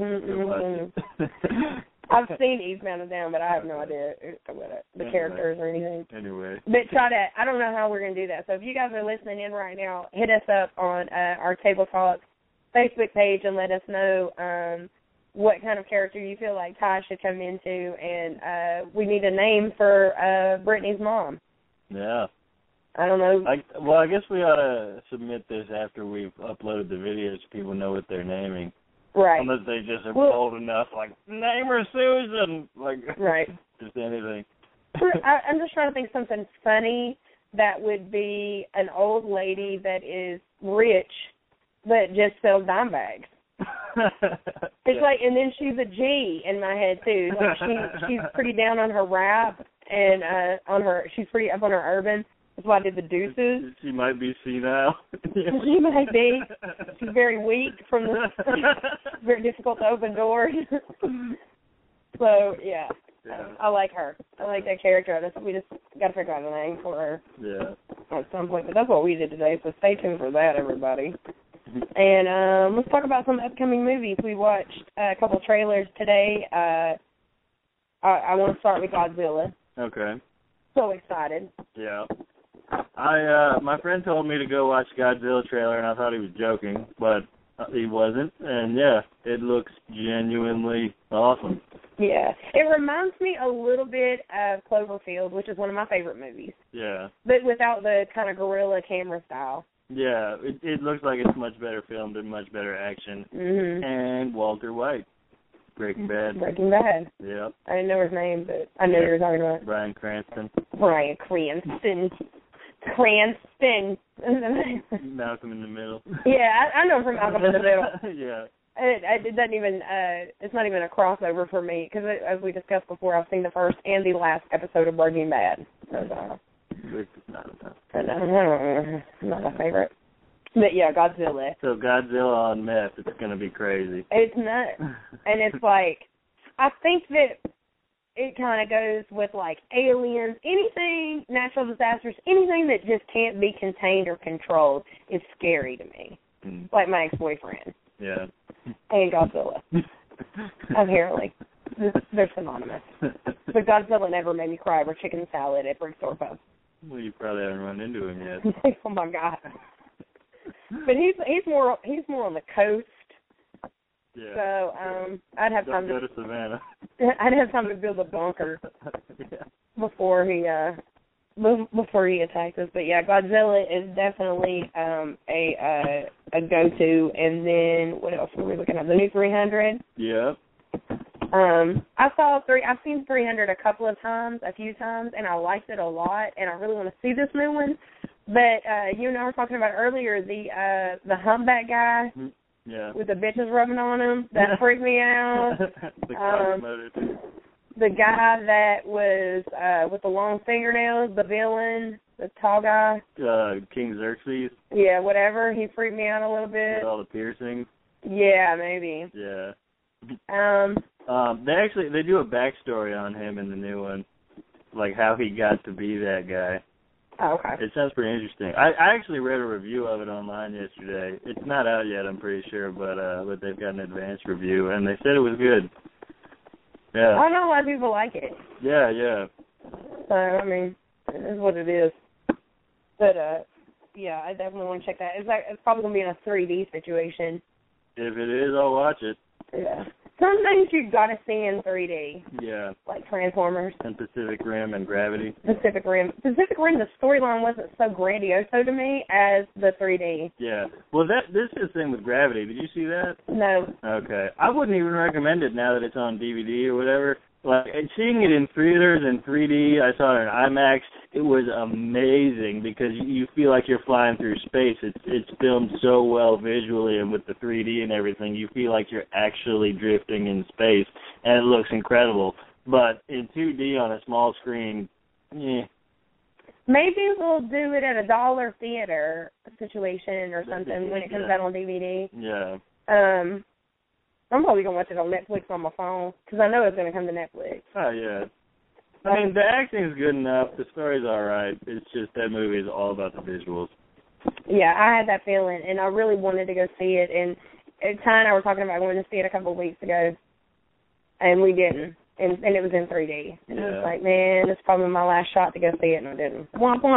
I've seen Eastbound and Down, but I have no idea what the characters or anything. Anyway. But I don't know how we're going to do that. So if you guys are listening in right now, hit us up on our Table Talk Facebook page and let us know what kind of character you feel like Ty should come into. And we need a name for Brittany's mom. Yeah. I don't know. I guess we ought to submit this after we've uploaded the videos so people know what they're naming. Right. Unless they just are bold enough, like, name her Susan. Like, right. Just anything. I'm just trying to think something funny that would be an old lady that is rich but just sells dime bags. It's like, and then she's a G in my head, too. Like she's pretty down on her rap and she's pretty up on her urban. That's why I did the deuces. She might be senile. She might be. She's very weak from the very difficult to open doors. So, yeah. I like her. I like that character. We just got to figure out a name for her. Yeah. At some point. But that's what we did today, so stay tuned for that, everybody. And let's talk about some upcoming movies. We watched a couple trailers today. I want to start with Godzilla. Okay. so excited. Yeah. My friend told me to go watch Godzilla trailer, and I thought he was joking, but he wasn't. And yeah, it looks genuinely awesome. Yeah, it reminds me a little bit of Cloverfield, which is one of my favorite movies. Yeah. But without the kind of guerrilla camera style. Yeah, it looks like it's much better filmed and much better action. Mm-hmm. And Walter White, Breaking Bad. Breaking Bad. Yep. I didn't know his name, but I know you were talking about. Bryan Cranston. Bryan Cranston. Malcolm in the Middle. Yeah, I know from Malcolm in the Middle. Yeah. It doesn't even, it's not even a crossover for me, because as we discussed before, I've seen the first and the last episode of Breaking Bad. So, Which is not enough. Not my favorite. But yeah, Godzilla. So Godzilla on meth, it's going to be crazy. It's nuts. And it's like, I think that it kind of goes with like aliens, anything, natural disasters, anything that just can't be contained or controlled is scary to me. Like my ex-boyfriend. Yeah. And Godzilla. Apparently. They're synonymous. But Godzilla never made me cry over chicken salad at Brickstore Pub. Well, you probably haven't run into him yet. Oh my God. But he's more on the coast. Yeah. So I'd have time to go to Savannah. I'd have time to build a bunker before he attacks us. But yeah, Godzilla is definitely a go-to. And then what else were we looking at? The new 300. Yeah. I've seen 300 a few times, and I liked it a lot, and I really want to see this new one. But you and I were talking about earlier the humpback guy. Yeah. With the bitches rubbing on him. That freaked me out. The guy that was with the long fingernails, the villain, the tall guy. King Xerxes. Yeah, whatever. He freaked me out a little bit. With all the piercings. Yeah, maybe. Yeah. They do a backstory on him in the new one, like how he got to be that guy. Oh, okay. It sounds pretty interesting. I actually read a review of it online yesterday. It's not out yet, I'm pretty sure, but they've got an advanced review, and they said it was good. Yeah. I know a lot of people like it. Yeah, yeah. So, I mean, it is what it is. But, yeah, I definitely want to check that. It's probably going to be in a 3D situation. If it is, I'll watch it. Yeah. Some things you've got to see in 3D. Yeah. Like Transformers. And Pacific Rim and Gravity. Pacific Rim, the storyline wasn't so grandiose to me as the 3D. Yeah. Well, this is the thing with Gravity. Did you see that? No. Okay. I wouldn't even recommend it now that it's on DVD or whatever. Like, seeing it in theaters in 3D, I saw it in IMAX, it was amazing because you feel like you're flying through space. It's filmed so well visually, and with the 3D and everything, you feel like you're actually drifting in space, and it looks incredible. But in 2D on a small screen, Maybe we'll do it at a dollar theater situation or something when it comes out on DVD. Yeah. I'm probably going to watch it on Netflix on my phone because I know it's going to come to Netflix. Oh, yeah. I mean, the acting's good enough. The story's all right. It's just that movie is all about the visuals. Yeah, I had that feeling, and I really wanted to go see it. And Ty and I were talking about going to see it a couple of weeks ago, and we didn't. And it was in 3D. And I was like, man, this is probably my last shot to go see it, and I didn't.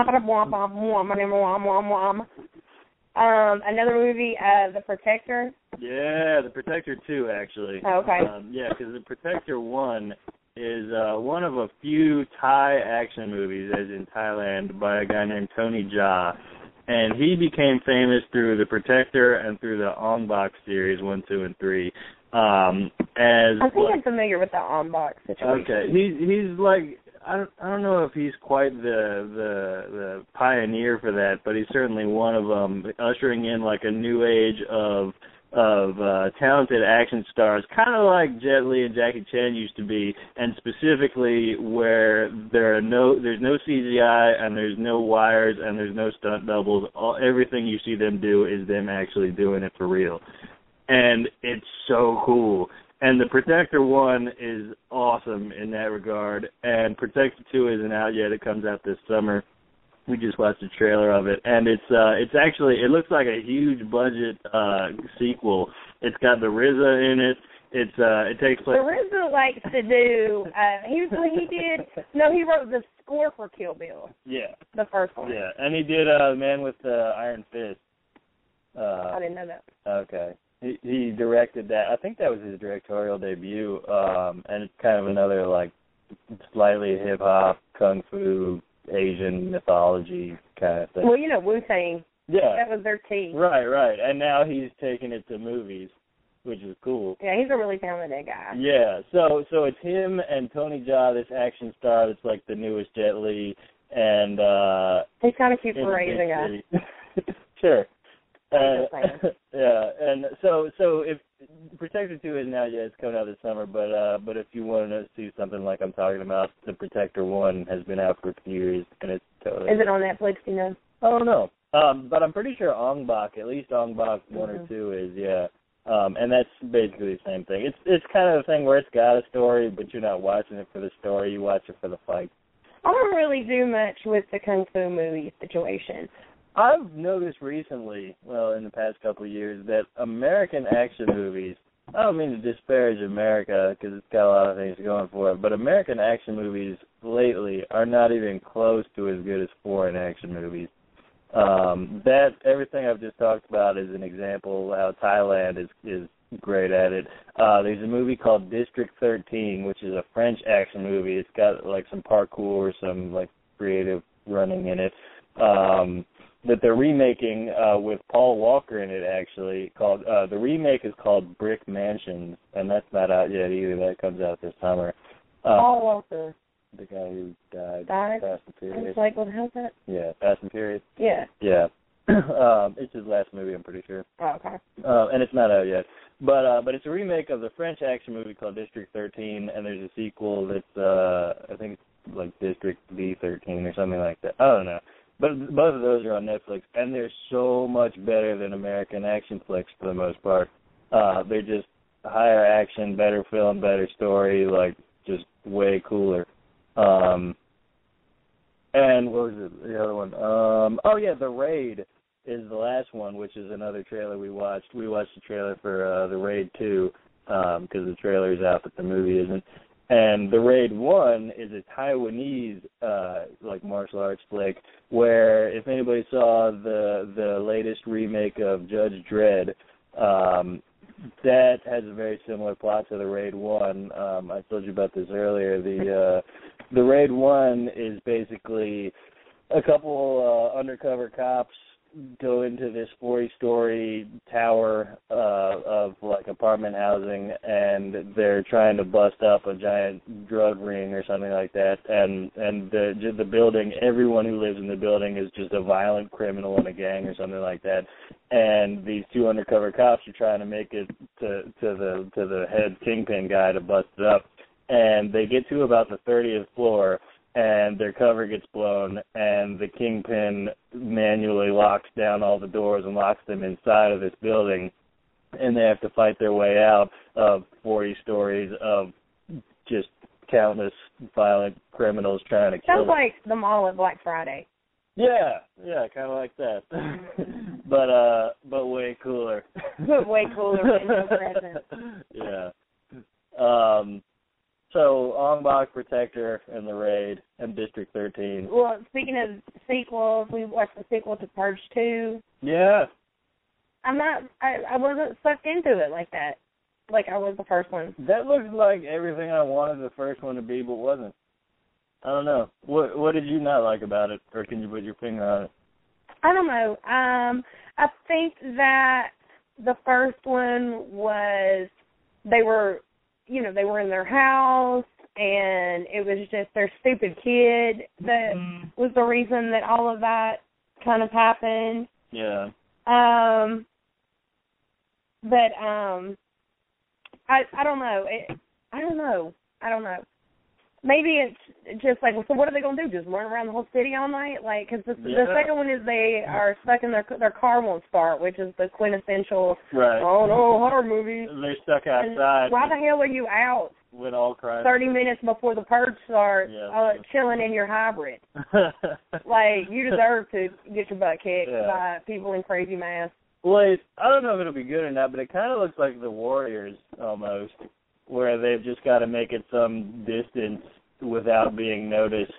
Another movie, The Protector. Yeah, The Protector 2, actually. Oh, okay. Yeah, because The Protector 1 is one of a few Thai action movies, as in Thailand, by a guy named Tony Jaa. And he became famous through The Protector and through the Ong Bak series 1, 2, and 3. I think I'm familiar with the Ong Bak situation. Okay, he's like, I don't know if he's quite the pioneer for that, but he's certainly one of them, ushering in like a new age of talented action stars, kind of like Jet Li and Jackie Chan used to be, and specifically where there's no CGI and there's no wires and there's no stunt doubles. Everything you see them do is them actually doing it for real, and it's so cool. And The Protector 1 is awesome in that regard, and Protector 2 isn't out yet. It comes out this summer. We just watched a trailer of it, and it's actually, it looks like a huge budget sequel. It's got the RZA in it. It takes place. The RZA likes to do. He wrote the score for Kill Bill. Yeah. The first one. Yeah, and he did Man with the Iron Fist. I didn't know that. Okay. He directed that. I think that was his directorial debut, and it's kind of another, like, slightly hip-hop, kung fu, Asian mythology kind of thing. Well, you know, Wu-Tang. Yeah. That was their team. Right. And now he's taking it to movies, which is cool. Yeah, he's a really talented guy. Yeah, so it's him and Tony Jaa, this action star that's like the newest Jet Li, and he's kind of cute for raising guy. Sure. Yeah, and so if Protector 2 is now, it's coming out this summer, but if you want to see something like I'm talking about, the Protector 1 has been out for a few years, and it's totally... Is it on Netflix, do you know? I don't know. But I'm pretty sure Ong Bak, at least Ong Bak 1 or 2 is, yeah. And that's basically the same thing. It's kind of a thing where it's got a story, but you're not watching it for the story, you watch it for the fight. I don't really do much with the kung fu movie situation. I've noticed recently, well, in the past couple of years, that American action movies, I don't mean to disparage America because it's got a lot of things going for it, but American action movies lately are not even close to as good as foreign action movies. That everything I've just talked about is an example of how Thailand is great at it. There's a movie called District 13, which is a French action movie. It's got like some parkour, some like creative running in it. That they're remaking with Paul Walker in it, actually. Called the remake is called Brick Mansions, and that's not out yet either. That comes out this summer. Paul Walker. The guy who died. Fast and Furious. I was like, what the hell's that? Yeah, Fast and Furious. Yeah. Yeah. It's his last movie, I'm pretty sure. Oh, okay. And it's not out yet. But it's a remake of the French action movie called District 13, and there's a sequel that's, I think it's like District D13 or something like that. I don't know. But both of those are on Netflix, and they're so much better than American action flicks for the most part. They're just higher action, better film, better story, like just way cooler. And what was it, the other one? The Raid is the last one, which is another trailer we watched. We watched the trailer for The Raid 2 because the trailer is out, but the movie isn't. And The Raid 1 is a Taiwanese, like, martial arts flick, where if anybody saw the latest remake of Judge Dredd, that has a very similar plot to The Raid 1. I told you about this earlier. The Raid 1 is basically a couple undercover cops go into this 40-story tower of like apartment housing, and they're trying to bust up a giant drug ring or something like that. And the building, everyone who lives in the building is just a violent criminal in a gang or something like that. And these two undercover cops are trying to make it to the head kingpin guy to bust it up. And they get to about the 30th floor, and their cover gets blown, and the kingpin manually locks down all the doors and locks them inside of this building, and they have to fight their way out of 40 stories of just countless violent criminals trying to kill them. Sounds like the mall at Black Friday. Yeah, kind of like that. but way cooler. Way cooler and no present. Yeah. So, Ong Bak, Protector, and The Raid, and District 13. Well, speaking of sequels, we watched the sequel to Purge 2. Yeah. I wasn't sucked into it like that, like I was the first one. That looked like everything I wanted the first one to be, but wasn't. I don't know. What did you not like about it, or can you put your finger on it? I don't know. I think that the first one was, they were in their house, and it was just their stupid kid that was the reason that all of that kind of happened. Yeah. But I don't know. I don't know. Maybe it's just like, so what are they going to do? Just run around the whole city all night? Like, because the second one is they are stuck in their car won't start, which is the quintessential, right. Oh no, horror movie. They're stuck outside. And why the hell are you out? With all crime. 30 minutes before the purge starts, chilling in your hybrid. Like, you deserve to get your butt kicked by people in crazy masks. Well, I don't know if it'll be good or not, but it kind of looks like The Warriors almost, where they've just got to make it some distance without being noticed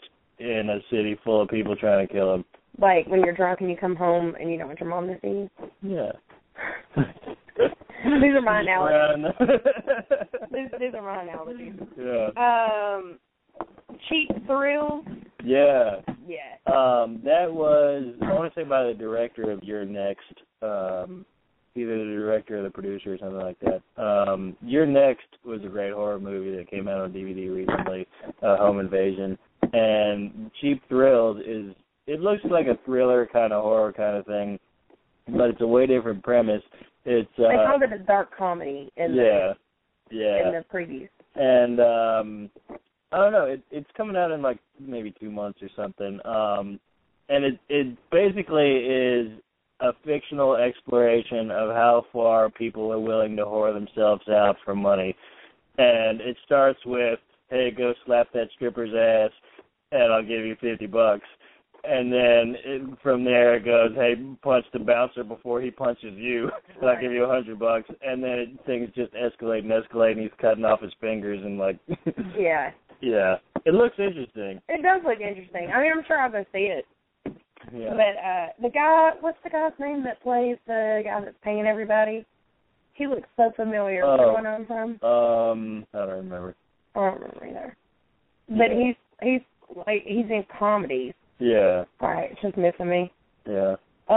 in a city full of people trying to kill him. Like when you're drunk and you come home and you don't want your mom to see you. Yeah. These are my analogies. These are my analogies. Yeah. Cheap Thrills. Yeah. Yeah. That was, I want to say, by the director of You're Next. Either the director or the producer or something like that. You're Next was a great horror movie that came out on DVD recently, Home Invasion. And Cheap Thrills it looks like a thriller kind of horror kind of thing, but it's a way different premise. It's they called it a dark comedy in the previews. And I don't know, it's coming out in like maybe 2 months or something. And it basically is a fictional exploration of how far people are willing to whore themselves out for money. And it starts with, hey, go slap that stripper's ass and I'll give you $50. And then from there it goes, hey, punch the bouncer before he punches you, and I'll give you $100. And then things just escalate and he's cutting off his fingers and like. Yeah. Yeah. It looks interesting. It does look interesting. I mean, I'm sure I'll go see it. Yeah. But the guy, what's the guy's name that plays the guy that's paying everybody? He looks so familiar. Where do I know him from? I don't remember. I don't remember either. But he's in comedies. Yeah. All right, it's just missing me. Yeah.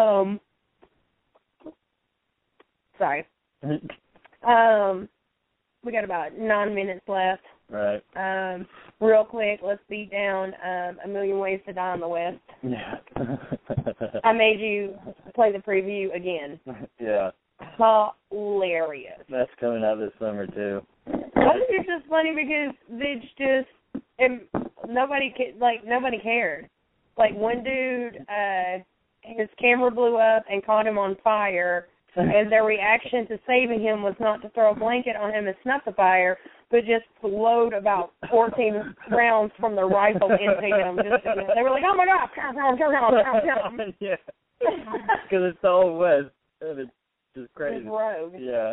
Sorry. We got about 9 minutes left. Right. Real quick, let's beat down A Million Ways to Die in the West. Yeah. I made you play the preview again. Yeah. Hilarious. That's coming out this summer too. I think it's just funny because it's just nobody cared. Like one dude, his camera blew up and caught him on fire, and their reaction to saving him was not to throw a blanket on him and snuff the fire, but just load about 14 rounds from their rifle into him. They were like, "Oh my God, pow!" Yeah, because it's the Old West, and it's just crazy. It's rogue. Yeah,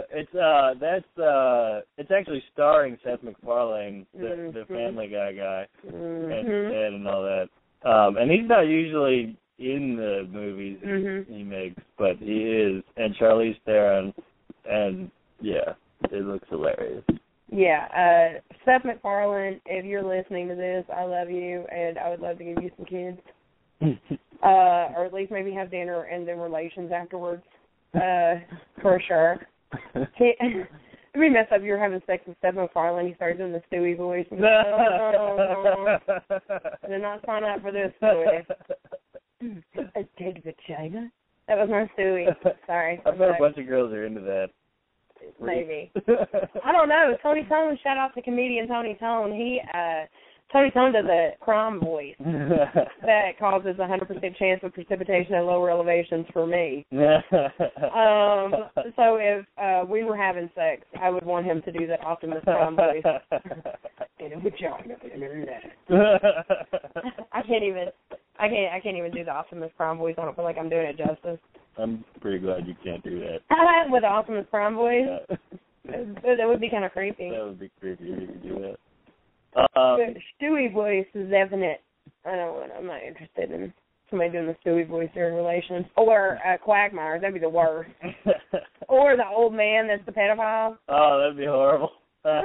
it's actually starring Seth MacFarlane, the Family Guy, and all that. And he's not usually in the movies he makes, but he is. And Charlize Theron, and yeah, it looks hilarious. Yeah, Seth MacFarlane, if you're listening to this, I love you, and I would love to give you some kids. Or at least maybe have dinner and then relations afterwards, for sure. It'd be messed up if you're having sex with Seth MacFarlane. He starts doing the Stewie voice. I did not sign up for this, Stewie. A big vagina? That was my Stewie. Sorry. I bet a bunch of girls are into that. Maybe. I don't know. Tony Tone, shout out to comedian Tony Tone. Tony Tone does a crime voice that causes 100% chance of precipitation at lower elevations for me. So if we were having sex, I would want him to do that Optimus Prime voice. In a vagina. I can't even do the Optimus Prime voice. I don't feel like I'm doing it justice. I'm pretty glad you can't do that. With the Optimus Prime voice? Yeah. That would be kind of creepy. That would be creepy if you could do that. The Stewie voice is definite. I'm not interested in somebody doing the Stewie voice during relations. Or Quagmire. That'd be the worst. Or the old man that's the pedophile. Oh, that'd be horrible. That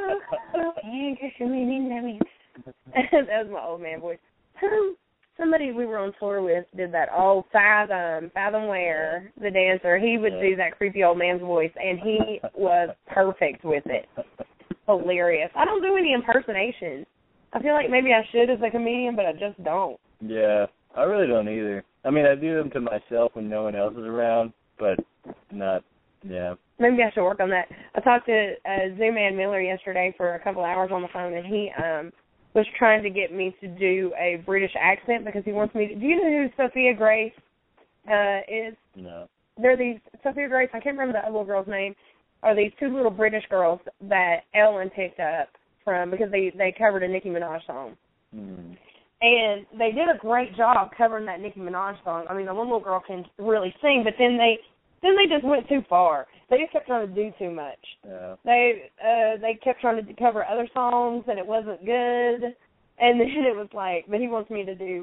was my old man voice. Somebody we were on tour with did that. Oh, Fathom Ware, the dancer. He would do that creepy old man's voice, and he was perfect with it. Hilarious. I don't do any impersonations. I feel like maybe I should as a comedian, but I just don't. Yeah, I really don't either. I mean, I do them to myself when no one else is around, but not, yeah. Maybe I should work on that. I talked to Zoo-Man Miller yesterday for a couple of hours on the phone, and he was trying to get me to do a British accent because he wants me to. Do you know who Sophia Grace is? No. They're these, Sophia Grace, I can't remember the other little girl's name, are these two little British girls that Ellen picked up from because they covered a Nicki Minaj song. And they did a great job covering that Nicki Minaj song. I mean, the one little girl can really sing, but then they just went too far. They just kept trying to do too much. Yeah. They kept trying to cover other songs, and it wasn't good. And then it was like, but he wants me to do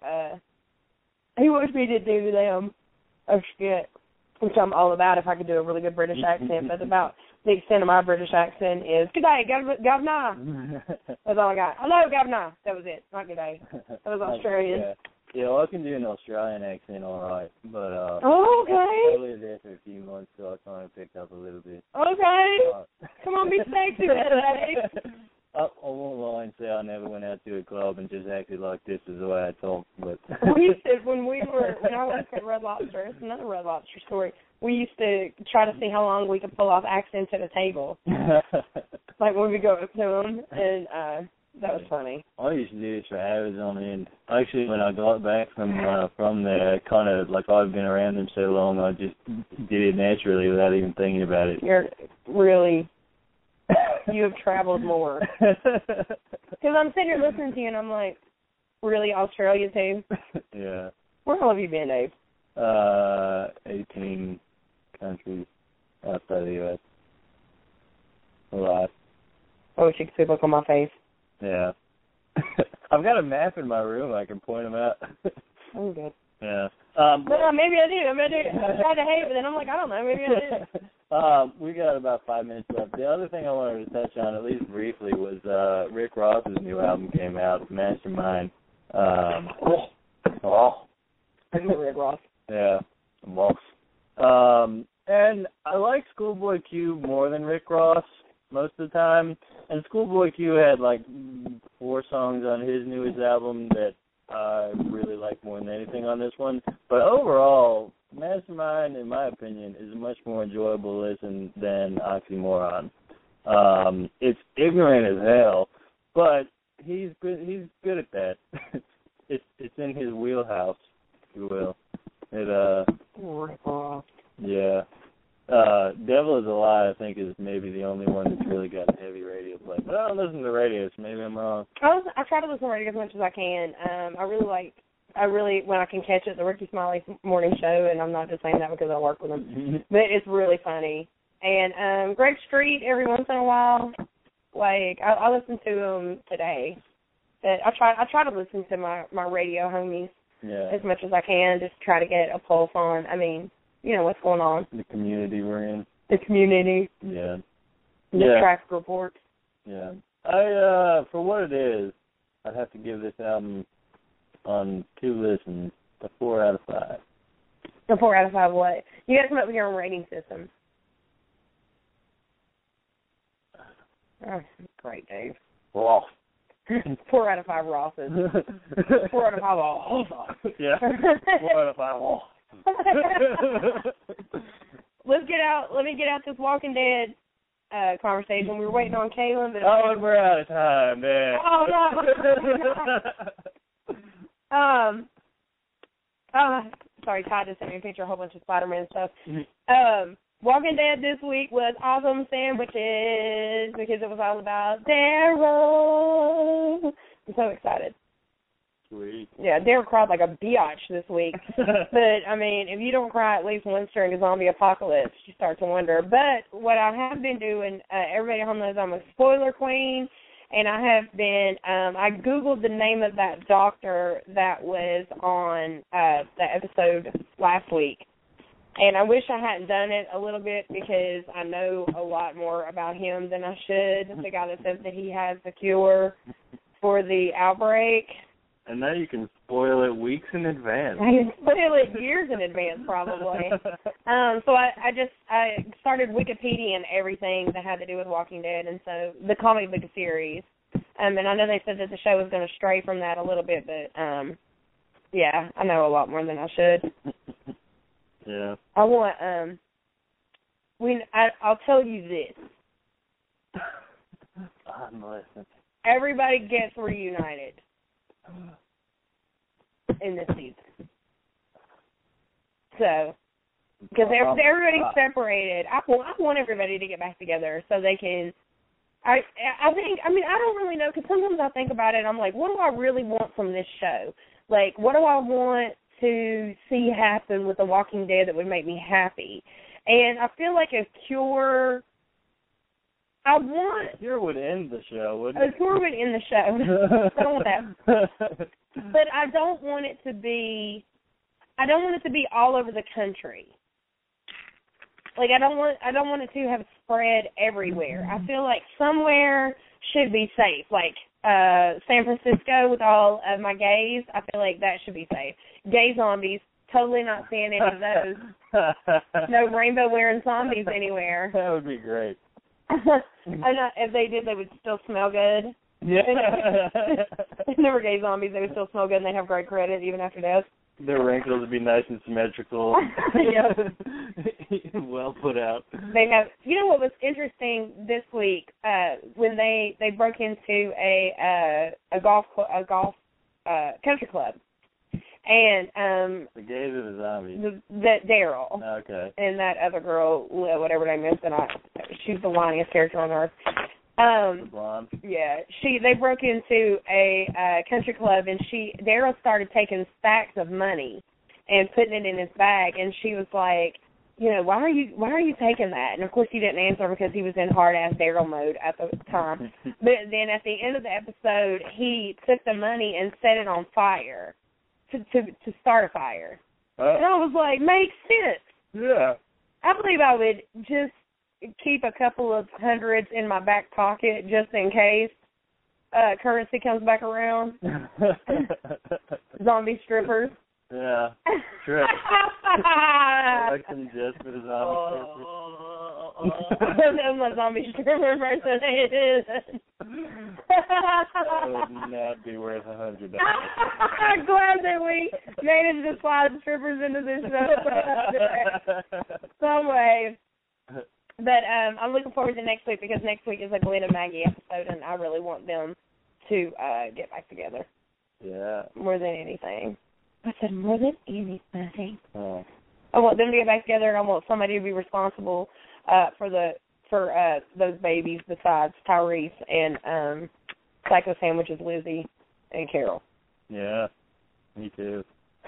a skit, which I'm all about if I could do a really good British accent. But about the extent of my British accent is, "Good day, governor." That's all I got. Hello, governor. That was it. Not good day. That was Australian. Yeah, well, I can do an Australian accent all right, but okay. I lived there for a few months, so I kind of picked up a little bit. Okay. Come on, be sexy, buddy. I won't lie and say I never went out to a club and just acted like this is the way I talk, but we used to, when I worked at Red Lobster, it's another Red Lobster story, we used to try to see how long we could pull off accents at a table. Like when we go up to them, and that was funny. I used to do this for hours on end. Actually, when I got back from there, kind of like I've been around them so long, I just did it naturally without even thinking about it. You're really... You have traveled more. Because I'm sitting here listening to you, and I'm like, really, Australia, too? Yeah. Where all have you been, Dave? 18 countries outside of the U.S. A lot. I wish you could see the look on my face. Yeah. I've got a map in my room. I can point them out. I'm good. Yeah. Maybe I do. I tried to hate, but then I'm like, I don't know. Maybe I do. We got about 5 minutes left. The other thing I wanted to touch on, at least briefly, was Rick Ross's new album came out, Mastermind. I know Rick Ross. Yeah, boss. And I like Schoolboy Q more than Rick Ross most of the time. And Schoolboy Q had like 4 songs on his newest album that I really like more than anything on this one. But overall, Mastermind, in my opinion, is a much more enjoyable listen than Oxymoron. It's ignorant as hell, but he's good at that. It's in his wheelhouse, if you will. Yeah. Devil is a Lie, I think, is maybe the only one that's really got heavy radio play. But I don't listen to radio, so maybe I'm wrong. I try to listen to radio as much as I can. I really, when I can catch it, the Ricky Smiley morning show, and I'm not just saying that because I work with him, but it's really funny. And Greg Street, every once in a while, like, I listen to him today. But I try to listen to my radio homies as much as I can, just try to get a pulse on, what's going on. The community we're in. The community. Yeah. The traffic reports. Yeah. For what it is, I'd have to give this album on 2 listens a 4 out of 5. A 4 out of 5 what? You guys come up with your own rating system. Oh, great, Dave. Ross. 4 out of 5 Rosses. 4 out of 5 Ross. Yeah. 4 out of 5 Ross. Let me get out this Walking Dead conversation. We were waiting on Kaylin. But we're out of time, man. Oh, no. Sorry, Todd just sent me a picture of a whole bunch of Spider-Man stuff. Walking Dead this week was awesome sandwiches because it was all about Daryl. I'm so excited. Sweet. Yeah, Daryl cried like a biatch this week. But, if you don't cry at least once during a zombie apocalypse, you start to wonder. But what I have been doing, everybody at home knows I'm a spoiler queen. And I have been, I Googled the name of that doctor that was on the episode last week. And I wish I hadn't done it a little bit because I know a lot more about him than I should. The guy that says that he has the cure for the outbreak. And now you can spoil it weeks in advance. I can spoil it years in advance, probably. So I started Wikipedia and everything that had to do with Walking Dead, and so the comic book series. And I know they said that the show was going to stray from that a little bit, but yeah, I know a lot more than I should. Yeah. I want I'll tell you this. I'm listening. Everybody gets reunited in this season. So, because everybody's separated, I want everybody to get back together so they can. I think, I don't really know, because sometimes I think about it and I'm like, what do I really want from this show? Like, what do I want to see happen with The Walking Dead that would make me happy? And I feel like a cure I want Tour would end the show, wouldn't a it? tour would end the show. I don't want that. But I don't want it to be all over the country. Like I don't want it to have spread everywhere. I feel like somewhere should be safe. Like San Francisco with all of my gays, I feel like that should be safe. Gay zombies, totally not seeing any of those. No rainbow wearing zombies anywhere. That would be great. If they did, they would still smell good. Yeah. If they were gay zombies, they would still smell good and they'd have great credit even after death. Their wrinkles would be nice and symmetrical. Well put out. They have. You know what was interesting this week? When they broke into a golf country club, and the gays or the zombies? That Daryl. Okay. And that other girl, whatever her name is, she's the whiniest character on earth. Blonde. Yeah, they broke into a country club, and Daryl started taking stacks of money and putting it in his bag, and she was like, you know, why are you taking that? And of course he didn't answer because he was in hard ass Daryl mode at the time. But then at the end of the episode, he took the money and set it on fire to start a fire. And I was like, makes sense. Yeah. I believe I would just keep a couple of hundreds in my back pocket just in case currency comes back around. Zombie strippers. Yeah. True. Election just for the zombie strippers. I'm a zombie stripper person. That would not be worth $100. I'm glad that we managed to slide strippers into this show. Some way. But I'm looking forward to next week because next week is a Glenn and Maggie episode, and I really want them to get back together. Yeah. More than anything. I said more than anything. Oh. I want them to get back together, and I want somebody to be responsible for those babies besides Tyrese and Psycho Sandwiches, Lizzie, and Carol. Yeah. Me too.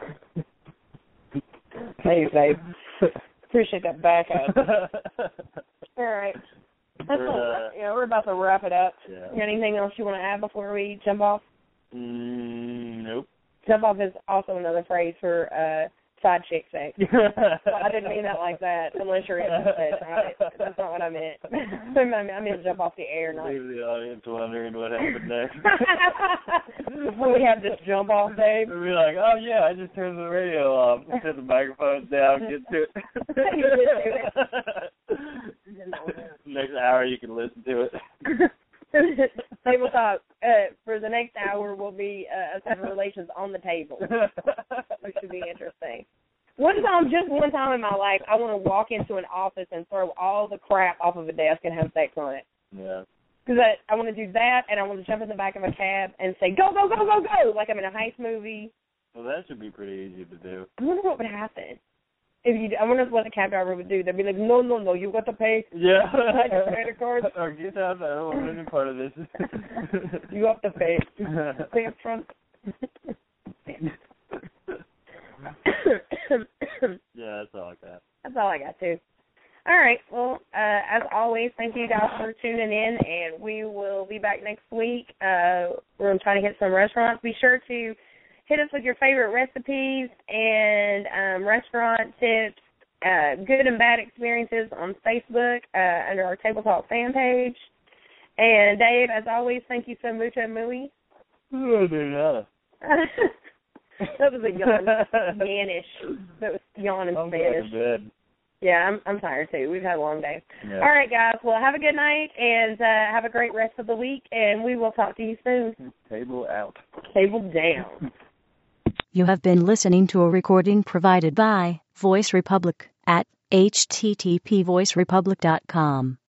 Thanks, babe. Appreciate that backup. All right. We're about to wrap it up. Yeah. You got anything else you want to add before we jump off? Nope. Jump off is also another phrase for side chick sex. I didn't mean that like that, unless you're interested. Right? That's not what I meant. I meant jump off the air, not. Leave the audience wondering what happened next. We have this jump off, babe. We'll be like, oh yeah, I just turned the radio off. Set the microphones down, get to it. Next hour you can listen to it. Table talk for the next hour will be us having relations on the table, which should be interesting. One time in my life, I want to walk into an office and throw all the crap off of a desk and have sex on it. Yeah. Because I want to do that, and I want to jump in the back of a cab and say, go, go, go, go, go, like I'm in a heist movie. Well, that should be pretty easy to do. I wonder what would happen. I wonder what the cab driver would do. They'd be like, no, you got to pay. Yeah. Your credit card. Or get out, I don't want any part of this. You have to pay. Pay up front. Yeah, that's all I got. That's all I got, too. All right. Well, as always, thank you guys for tuning in, and we will be back next week. We're going to try to hit some restaurants. Be sure to hit us with your favorite recipes and restaurant tips, good and bad experiences on Facebook under our Table Talk fan page. And, Dave, as always, thank you so much, Mooey. Oh, de nada. That was a yawn. Spanish. That was yawn in I'm Spanish. going to bed. Yeah, I'm tired, too. We've had a long day. Yeah. All right, guys. Well, have a good night, and have a great rest of the week, and we will talk to you soon. Table out. Table down. You have been listening to a recording provided by Voice Republic at http://voicerepublic.com.